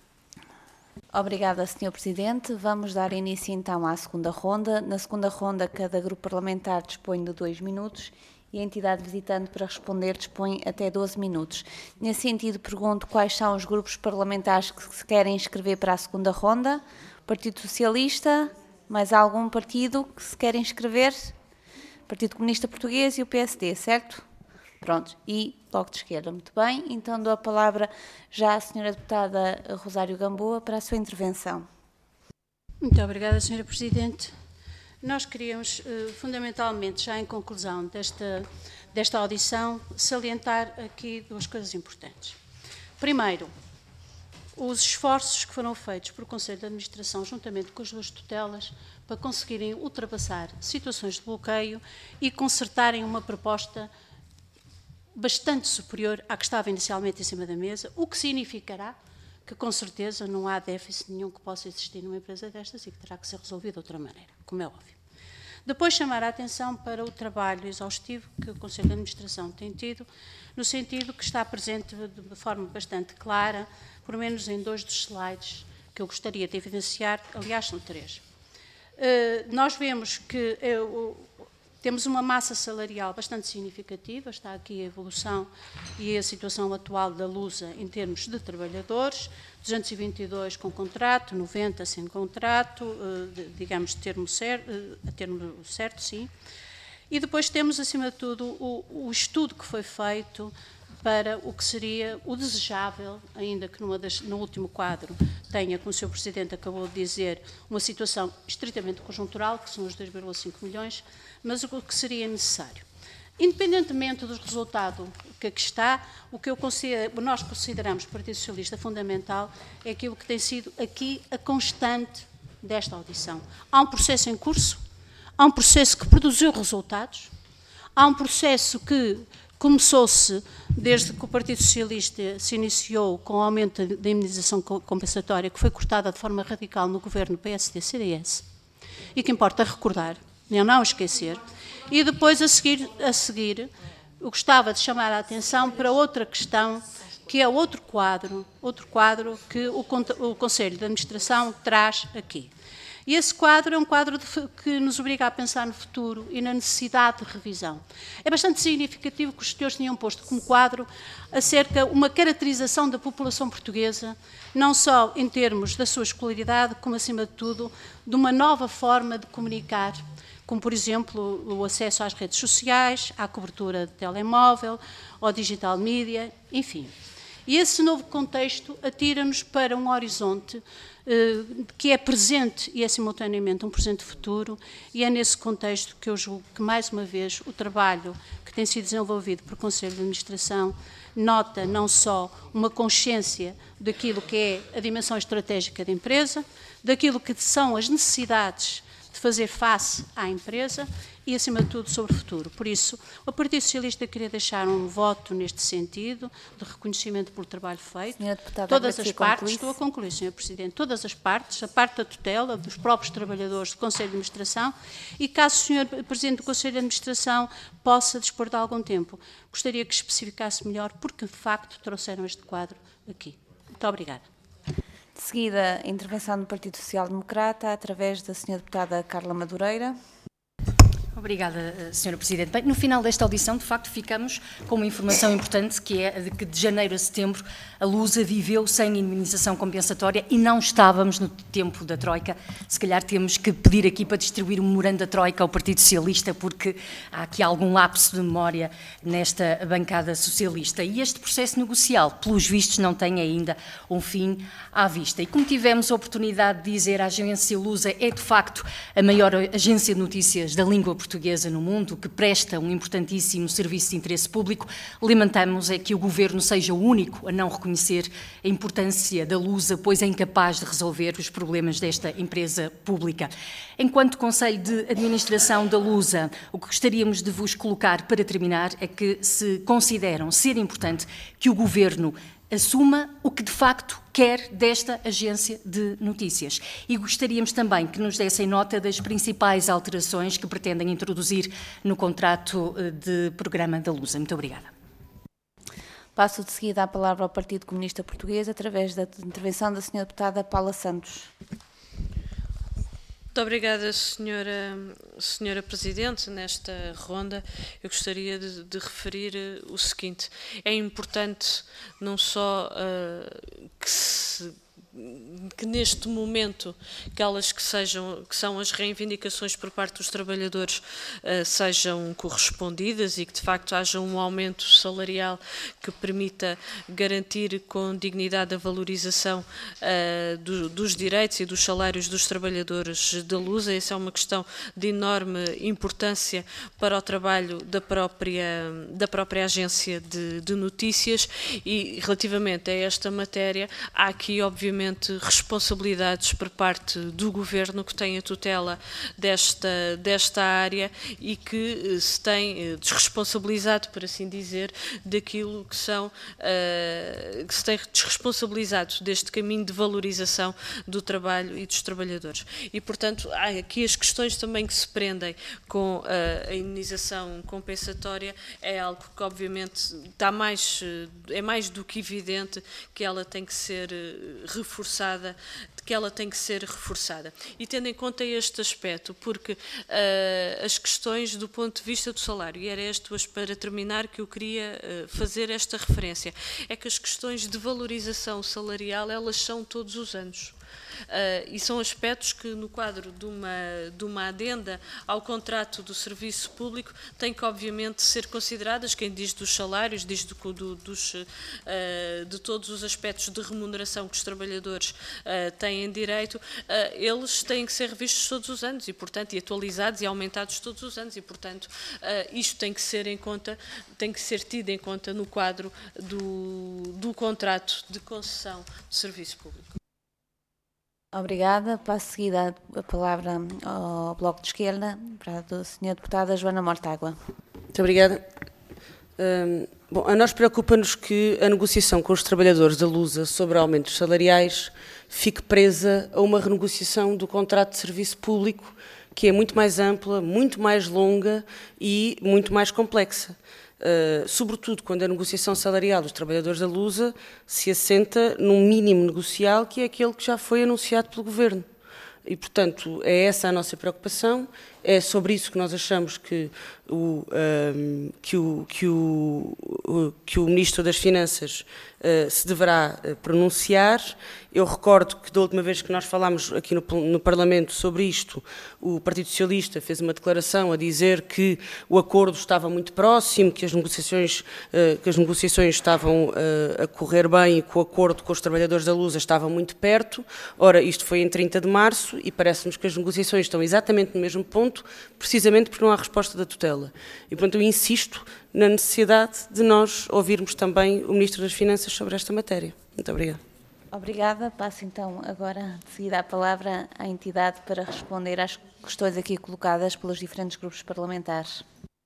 Obrigada, senhor Presidente. Vamos dar início então à segunda ronda. Na segunda ronda, cada grupo parlamentar dispõe de dois minutos e a entidade visitante para responder dispõe até doze minutos. Nesse sentido, pergunto quais são os grupos parlamentares que se querem inscrever para a segunda ronda. Partido Socialista, mais algum partido que se quer inscrever? Partido Comunista Português e o P S D, certo? Pronto, e Bloco de Esquerda. Muito bem, então dou a palavra já à senhora deputada Rosário Gamboa para a sua intervenção. Muito obrigada, senhora Presidente. nós queríamos, fundamentalmente, já em conclusão desta, desta audição, salientar aqui duas coisas importantes. Primeiro, os esforços que foram feitos por Conselho de Administração, juntamente com as duas tutelas, para conseguirem ultrapassar situações de bloqueio e consertarem uma proposta bastante superior à que estava inicialmente em cima da mesa, o que significará que, com certeza, não há déficit nenhum que possa existir numa empresa destas e que terá que ser resolvido de outra maneira, como é óbvio. Depois, chamar a atenção para o trabalho exaustivo que o Conselho de Administração tem tido, no sentido que está presente de forma bastante clara, por menos em dois dos slides que eu gostaria de evidenciar, aliás, são três. Uh, nós vemos que uh, temos uma massa salarial bastante significativa, está aqui a evolução e a situação atual da Lusa em termos de trabalhadores, duzentos e vinte e dois com contrato, noventa sem contrato, uh, digamos, termo cer uh, a termo certo, sim. E depois temos, acima de tudo, o, o estudo que foi feito para o que seria o desejável, ainda que numa das, no último quadro tenha, como o senhor Presidente acabou de dizer, uma situação estritamente conjuntural, que são os dois vírgula cinco milhões, mas o que seria necessário. Independentemente do resultado que aqui está, o que eu considero, nós consideramos, Partido Socialista, fundamental é aquilo que tem sido aqui a constante desta audição. Há um processo em curso, há um processo que produziu resultados, há um processo que começou-se desde que o Partido Socialista se iniciou com o aumento da indemnização compensatória, que foi cortada de forma radical no governo P S D C D S, e que importa recordar, nem não esquecer, e depois a seguir, a seguir eu gostava de chamar a atenção para outra questão, que é outro quadro, outro quadro que o, o Conselho de Administração traz aqui. E esse quadro é um quadro de, que nos obriga a pensar no futuro e na necessidade de revisão. É bastante significativo que os senhores tenham posto como quadro acerca de uma caracterização da população portuguesa, não só em termos da sua escolaridade, como, acima de tudo, de uma nova forma de comunicar, como, por exemplo, o acesso às redes sociais, à cobertura de telemóvel, ao digital media, enfim. E esse novo contexto atira-nos para um horizonte eh, que é presente e é simultaneamente um presente futuro, e é nesse contexto que eu julgo que, mais uma vez, o trabalho que tem sido desenvolvido por Conselho de Administração nota não só uma consciência daquilo que é a dimensão estratégica da empresa, daquilo que são as necessidades de fazer face à empresa e, acima de tudo, sobre o futuro. Por isso, o Partido Socialista queria deixar um voto neste sentido, de reconhecimento pelo trabalho feito. Todas as partes, estou a concluir, senhor Presidente, todas as partes, a parte da tutela, dos próprios trabalhadores do Conselho de Administração, e caso o senhor Presidente do Conselho de Administração possa dispor de algum tempo, gostaria que especificasse melhor porque, de facto, trouxeram este quadro aqui. Muito obrigada. De seguida, a intervenção do Partido Social Democrata, através da senhora deputada Carla Madureira. Obrigada, senhora Presidente. Bem, no final desta audição, de facto, ficamos com uma informação importante, que é de que de janeiro a setembro a Lusa viveu sem indemnização compensatória e não estávamos no tempo da Troika. Se calhar temos que pedir aqui para distribuir um memorando da Troika ao Partido Socialista, porque há aqui algum lapso de memória nesta bancada socialista. E este processo negocial, pelos vistos, não tem ainda um fim à vista. E como tivemos a oportunidade de dizer, a agência Lusa é, de facto, a maior agência de notícias da língua portuguesa portuguesa no mundo, que presta um importantíssimo serviço de interesse público, lamentamos é que o Governo seja o único a não reconhecer a importância da Lusa, pois é incapaz de resolver os problemas desta empresa pública. Enquanto Conselho de Administração da Lusa, o que gostaríamos de vos colocar para terminar é que se consideram ser importante que o Governo assuma o que de facto quer desta agência de notícias. E gostaríamos também que nos dessem nota das principais alterações que pretendem introduzir no contrato de programa da Lusa. Muito obrigada. Passo de seguida a palavra ao Partido Comunista Português, através da intervenção da senhora deputada Paula Santos. Muito obrigada, senhora, senhora Presidente. Nesta ronda, eu gostaria de, de referir o seguinte. É importante não só uh, que se que neste momento aquelas que, sejam, que são as reivindicações por parte dos trabalhadores uh, sejam correspondidas e que de facto haja um aumento salarial que permita garantir com dignidade a valorização uh, do, dos direitos e dos salários dos trabalhadores da Lusa. Essa é uma questão de enorme importância para o trabalho da própria, da própria agência de, de notícias, e relativamente a esta matéria há aqui obviamente responsabilidades por parte do Governo, que tem a tutela desta, desta área e que se tem desresponsabilizado, por assim dizer, daquilo que são, uh, que se tem desresponsabilizado deste caminho de valorização do trabalho e dos trabalhadores. E, portanto, há aqui as questões também que se prendem com uh, a indenização compensatória, é algo que obviamente está mais, é mais do que evidente que ela tem que ser reforçada, que ela tem que ser reforçada. E tendo em conta este aspecto, porque uh, as questões do ponto de vista do salário, e era este para terminar que eu queria uh, fazer esta referência, é que as questões de valorização salarial, elas são todos os anos. Uh, e são aspectos que no quadro de uma, de uma adenda ao contrato do serviço público têm que obviamente ser consideradas. Quem diz dos salários, diz do, do, dos, uh, de todos os aspectos de remuneração que os trabalhadores uh, têm direito, uh, eles têm que ser revistos todos os anos e, portanto, e atualizados e aumentados todos os anos e, portanto, uh, isto tem que ser em conta, tem que ser tido em conta no quadro do, do contrato de concessão de serviço público. Obrigada. Passo a seguir a palavra ao Bloco de Esquerda, para a senhora deputada Joana Mortágua. Muito obrigada. Um, bom, a nós preocupa-nos que a negociação com os trabalhadores da Lusa sobre aumentos salariais fique presa a uma renegociação do contrato de serviço público, que é muito mais ampla, muito mais longa e muito mais complexa. Uh, sobretudo quando a negociação salarial dos trabalhadores da Lusa se assenta num mínimo negocial, que é aquele que já foi anunciado pelo Governo. E, portanto, é essa a nossa preocupação, é sobre isso que nós achamos que o, um, que o, que o, o, que o Ministro das Finanças uh, se deverá uh, pronunciar. Eu recordo que da última vez que nós falámos aqui no, no Parlamento sobre isto, o Partido Socialista fez uma declaração a dizer que o acordo estava muito próximo, que as negociações, uh, que as negociações estavam uh, a correr bem e que o acordo com os trabalhadores da Lusa estava muito perto. Ora, isto foi em trinta de março e parece-nos que as negociações estão exatamente no mesmo ponto, precisamente porque não há resposta da tutela. E, portanto, eu insisto na necessidade de nós ouvirmos também o Ministro das Finanças sobre esta matéria. Muito obrigada. Obrigada. Passo então agora de seguida a palavra à entidade para responder às questões aqui colocadas pelos diferentes grupos parlamentares.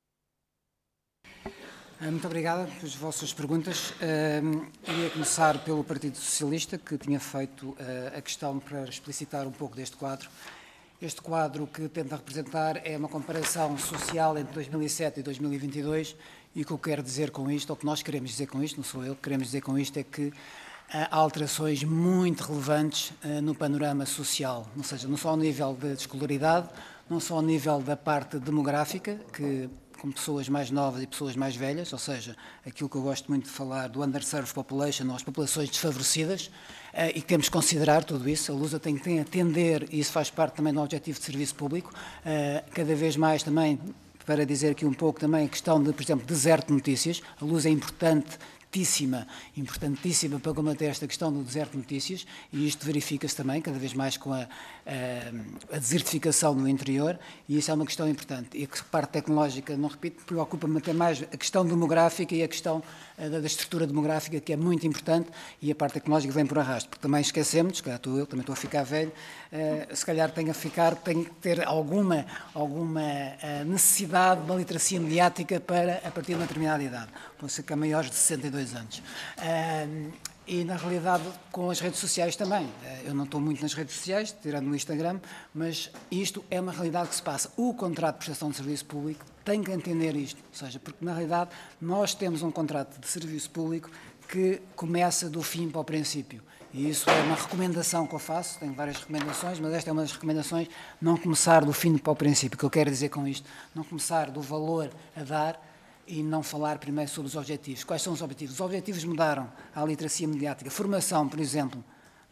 Muito obrigada pelas vossas perguntas. Uh, iria começar pelo Partido Socialista, que tinha feito uh, a questão para explicitar um pouco deste quadro. Este quadro que tenta representar é uma comparação social entre dois mil e sete e dois mil e vinte e dois, e o que eu quero dizer com isto, ou o que nós queremos dizer com isto, não sou eu, o que queremos dizer com isto é que há alterações muito relevantes uh, no panorama social, ou seja, não só ao nível de escolaridade, não só ao nível da parte demográfica, que com pessoas mais novas e pessoas mais velhas, ou seja, aquilo que eu gosto muito de falar do underserved population, ou as populações desfavorecidas, uh, e que temos que considerar tudo isso. A Lusa tem que atender, e isso faz parte também do objetivo de serviço público, uh, cada vez mais também, para dizer aqui um pouco também a questão de, por exemplo, deserto de notícias. A Lusa é importante, importantíssima, importantíssima para combater esta questão do deserto de notícias, e isto verifica-se também cada vez mais com a, a, a desertificação no interior, e isso é uma questão importante. E a parte tecnológica, não repito, preocupa-me até mais a questão demográfica e a questão a, da estrutura demográfica, que é muito importante, e a parte tecnológica vem por arrasto, porque também esquecemos, se calhar estou eu, também estou a ficar velho, uh, se calhar tenho a ficar, tenho que ter alguma, alguma uh, necessidade de uma literacia mediática para, a partir de uma determinada idade, por ser que há maiores de sessenta e dois anos. Uh, e, na realidade, com as redes sociais também. Uh, eu não estou muito nas redes sociais, tirando no Instagram, mas isto é uma realidade que se passa. O contrato de prestação de serviço público tem que entender isto, ou seja, porque, na realidade, nós temos um contrato de serviço público que começa do fim para o princípio. E isso é uma recomendação que eu faço, tenho várias recomendações, mas esta é uma das recomendações, não começar do fim para o princípio. O que eu quero dizer com isto? Não começar do valor a dar e não falar primeiro sobre os objetivos. Quais são os objetivos? Os objetivos mudaram à literacia mediática. Formação, por exemplo,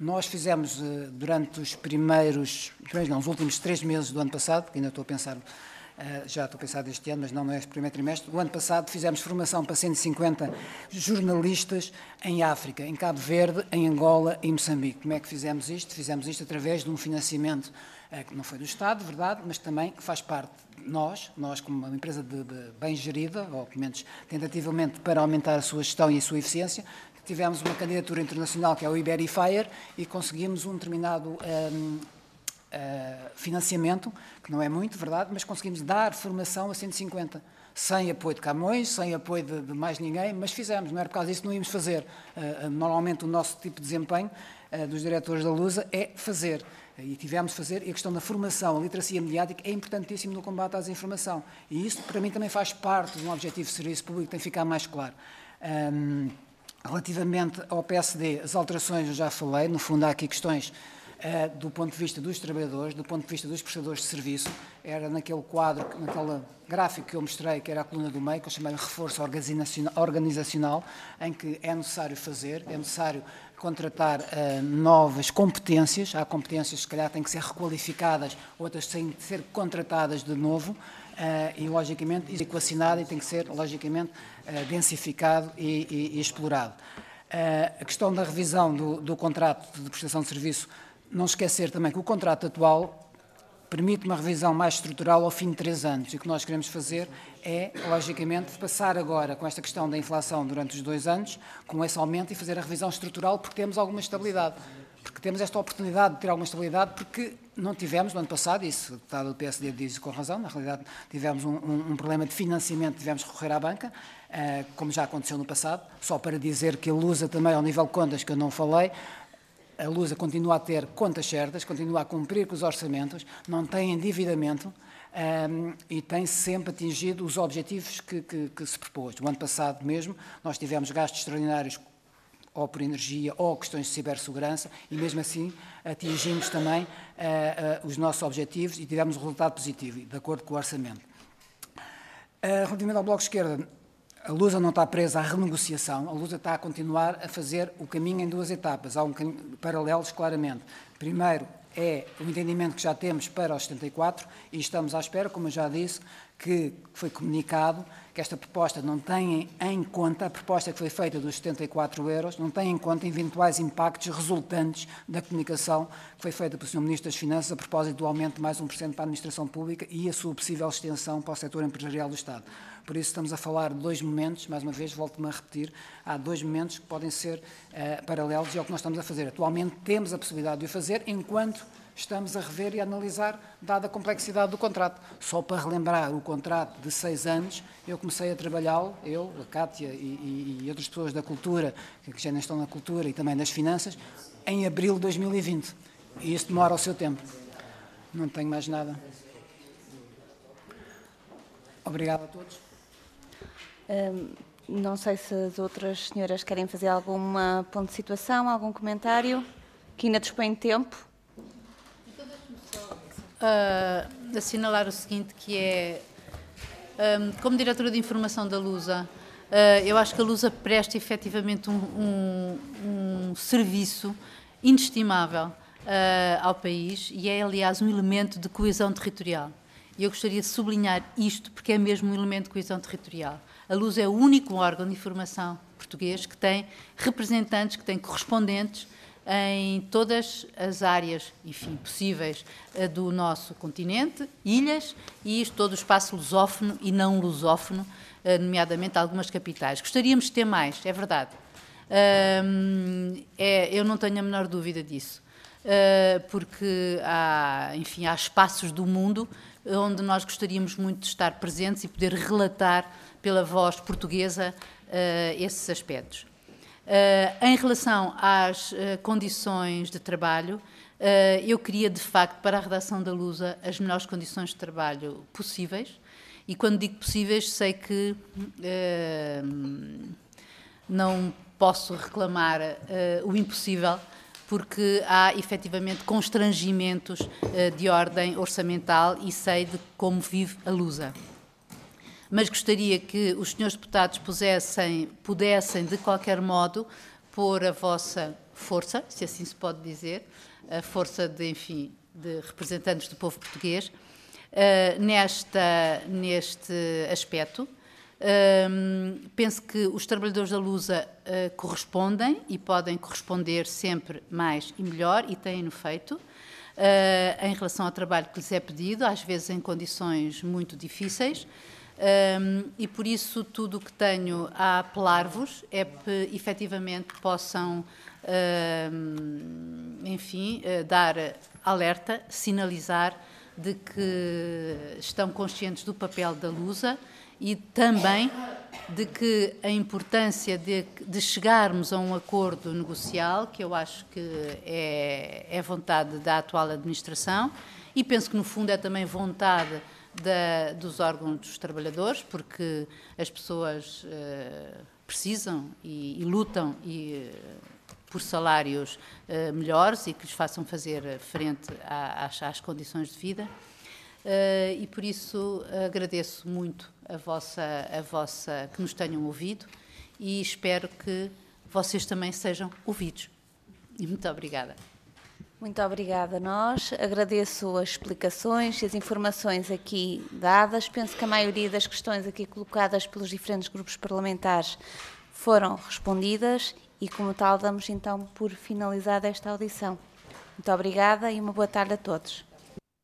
Nós fizemos, durante os primeiros, primeiros não, os últimos três meses do ano passado, que ainda estou a pensar, já estou a pensar deste ano, mas não é este primeiro trimestre, o ano passado fizemos formação para cento e cinquenta jornalistas em África, em Cabo Verde, em Angola e Moçambique. Como é que fizemos isto? Fizemos isto através de um financiamento que não foi do Estado, verdade, mas também que faz parte de nós, nós como uma empresa de, de bem gerida, ou pelo menos tentativamente para aumentar a sua gestão e a sua eficiência, tivemos uma candidatura internacional que é o Iberifier e conseguimos um determinado um, uh, financiamento, que não é muito, verdade, mas conseguimos dar formação a cento e cinquenta, sem apoio de Camões, sem apoio de, de mais ninguém, mas fizemos, não era por causa disso que não íamos fazer. Uh, uh, normalmente o nosso tipo de desempenho uh, dos diretores da Lusa é fazer. E tivemos de fazer, e a questão da formação, a literacia mediática é importantíssimo no combate à desinformação. E isso, para mim, também faz parte de um objetivo de serviço público que tem que ficar mais claro. Um, Relativamente ao P S D, as alterações eu já falei, no fundo há aqui questões uh, do ponto de vista dos trabalhadores, do ponto de vista dos prestadores de serviço, era naquele quadro, naquele gráfico que eu mostrei, que era a coluna do meio, que eu chamei de reforço organizacional, em que é necessário fazer, é necessário contratar uh, novas competências, há competências que se calhar têm que ser requalificadas, outras têm que ser contratadas de novo, Uh, e, logicamente, isso é equacionado e tem que ser, logicamente, uh, densificado e, e, e explorado. Uh, a questão da revisão do, do contrato de prestação de serviço, não esquecer também que o contrato atual permite uma revisão mais estrutural ao fim de três anos, e o que nós queremos fazer é, logicamente, passar agora com esta questão da inflação durante os dois anos, com esse aumento, e fazer a revisão estrutural, porque temos alguma estabilidade. Porque temos esta oportunidade de ter alguma estabilidade, porque não tivemos no ano passado, isso o deputado do P S D diz com razão, na realidade tivemos um, um, um problema de financiamento, tivemos que recorrer à banca, uh, como já aconteceu no passado, só para dizer que a Lusa também, ao nível de contas que eu não falei, a Lusa continua a ter contas certas, continua a cumprir com os orçamentos, não tem endividamento, um, e tem sempre atingido os objetivos que, que, que se propôs. O ano passado mesmo, nós tivemos gastos extraordinários ou por energia, ou questões de cibersegurança, e mesmo assim atingimos também uh, uh, os nossos objetivos e tivemos um resultado positivo, de acordo com o orçamento. Uh, relativamente ao Bloco de Esquerda, a Lusa não está presa à renegociação, a Lusa está a continuar a fazer o caminho em duas etapas, há um caminho paralelos claramente. Primeiro é o entendimento que já temos para os setenta e quatro e estamos à espera, como eu já disse, que foi comunicado que esta proposta não tem em conta, a proposta que foi feita dos setenta e quatro euros, não tem em conta eventuais impactos resultantes da comunicação que foi feita pelo senhor Ministro das Finanças a propósito do aumento de mais um por cento para a administração pública e a sua possível extensão para o setor empresarial do Estado. Por isso estamos a falar de dois momentos, mais uma vez, volto-me a repetir, há dois momentos que podem ser uh, paralelos e é o que nós estamos a fazer. Atualmente temos a possibilidade de o fazer enquanto estamos a rever e a analisar, dada a complexidade do contrato. Só para relembrar, o contrato de seis anos, eu comecei a trabalhá-lo, eu, a Cátia e, e, e outras pessoas da cultura, que já não estão na cultura e também nas finanças, em abril de dois mil e vinte. E isso demora o seu tempo. Não tenho mais nada. Obrigado a todos. Hum, não sei se as outras senhoras querem fazer algum ponto de situação, algum comentário, que ainda dispõe de tempo. Uh, assinalar o seguinte, que é, um, como diretora de informação da Lusa, uh, eu acho que a Lusa presta efetivamente um, um, um serviço inestimável uh, ao país e é, aliás, um elemento de coesão territorial. E eu gostaria de sublinhar isto porque é mesmo um elemento de coesão territorial. A Lusa é o único órgão de informação português que tem representantes, que tem correspondentes em todas as áreas, enfim, possíveis do nosso continente, ilhas e todo o espaço lusófono e não lusófono, nomeadamente algumas capitais. Gostaríamos de ter mais, é verdade. É, eu não tenho a menor dúvida disso, porque há, enfim, há espaços do mundo onde nós gostaríamos muito de estar presentes e poder relatar pela voz portuguesa esses aspectos. Uh, em relação às uh, condições de trabalho, uh, eu queria, de facto, para a redação da Lusa, as melhores condições de trabalho possíveis. E quando digo possíveis, sei que uh, não posso reclamar uh, o impossível, porque há, efetivamente, constrangimentos uh, de ordem orçamental e sei de como vive a Lusa. Mas gostaria que os senhores deputados pusessem, pudessem, de qualquer modo, pôr a vossa força, se assim se pode dizer, a força de, enfim, de representantes do povo português, uh, nesta, neste aspecto. Uh, penso que os trabalhadores da Lusa uh, correspondem e podem corresponder sempre mais e melhor, e têm-no feito, uh, em relação ao trabalho que lhes é pedido, às vezes em condições muito difíceis. Um, e por isso tudo o que tenho a apelar-vos é que efetivamente possam, um, enfim, uh, dar alerta, sinalizar de que estão conscientes do papel da Lusa e também de que a importância de, de chegarmos a um acordo negocial, que eu acho que é, é vontade da atual administração, e penso que no fundo é também vontade Da, dos órgãos dos trabalhadores, porque as pessoas uh, precisam e, e lutam e, uh, por salários uh, melhores e que lhes façam fazer frente à, às, às condições de vida. Uh, e por isso agradeço muito a vossa, a vossa, que nos tenham ouvido, e espero que vocês também sejam ouvidos. E muito obrigada. Muito obrigada a nós, agradeço as explicações e as informações aqui dadas. Penso que a maioria das questões aqui colocadas pelos diferentes grupos parlamentares foram respondidas e, como tal, damos então por finalizada esta audição. Muito obrigada e uma boa tarde a todos.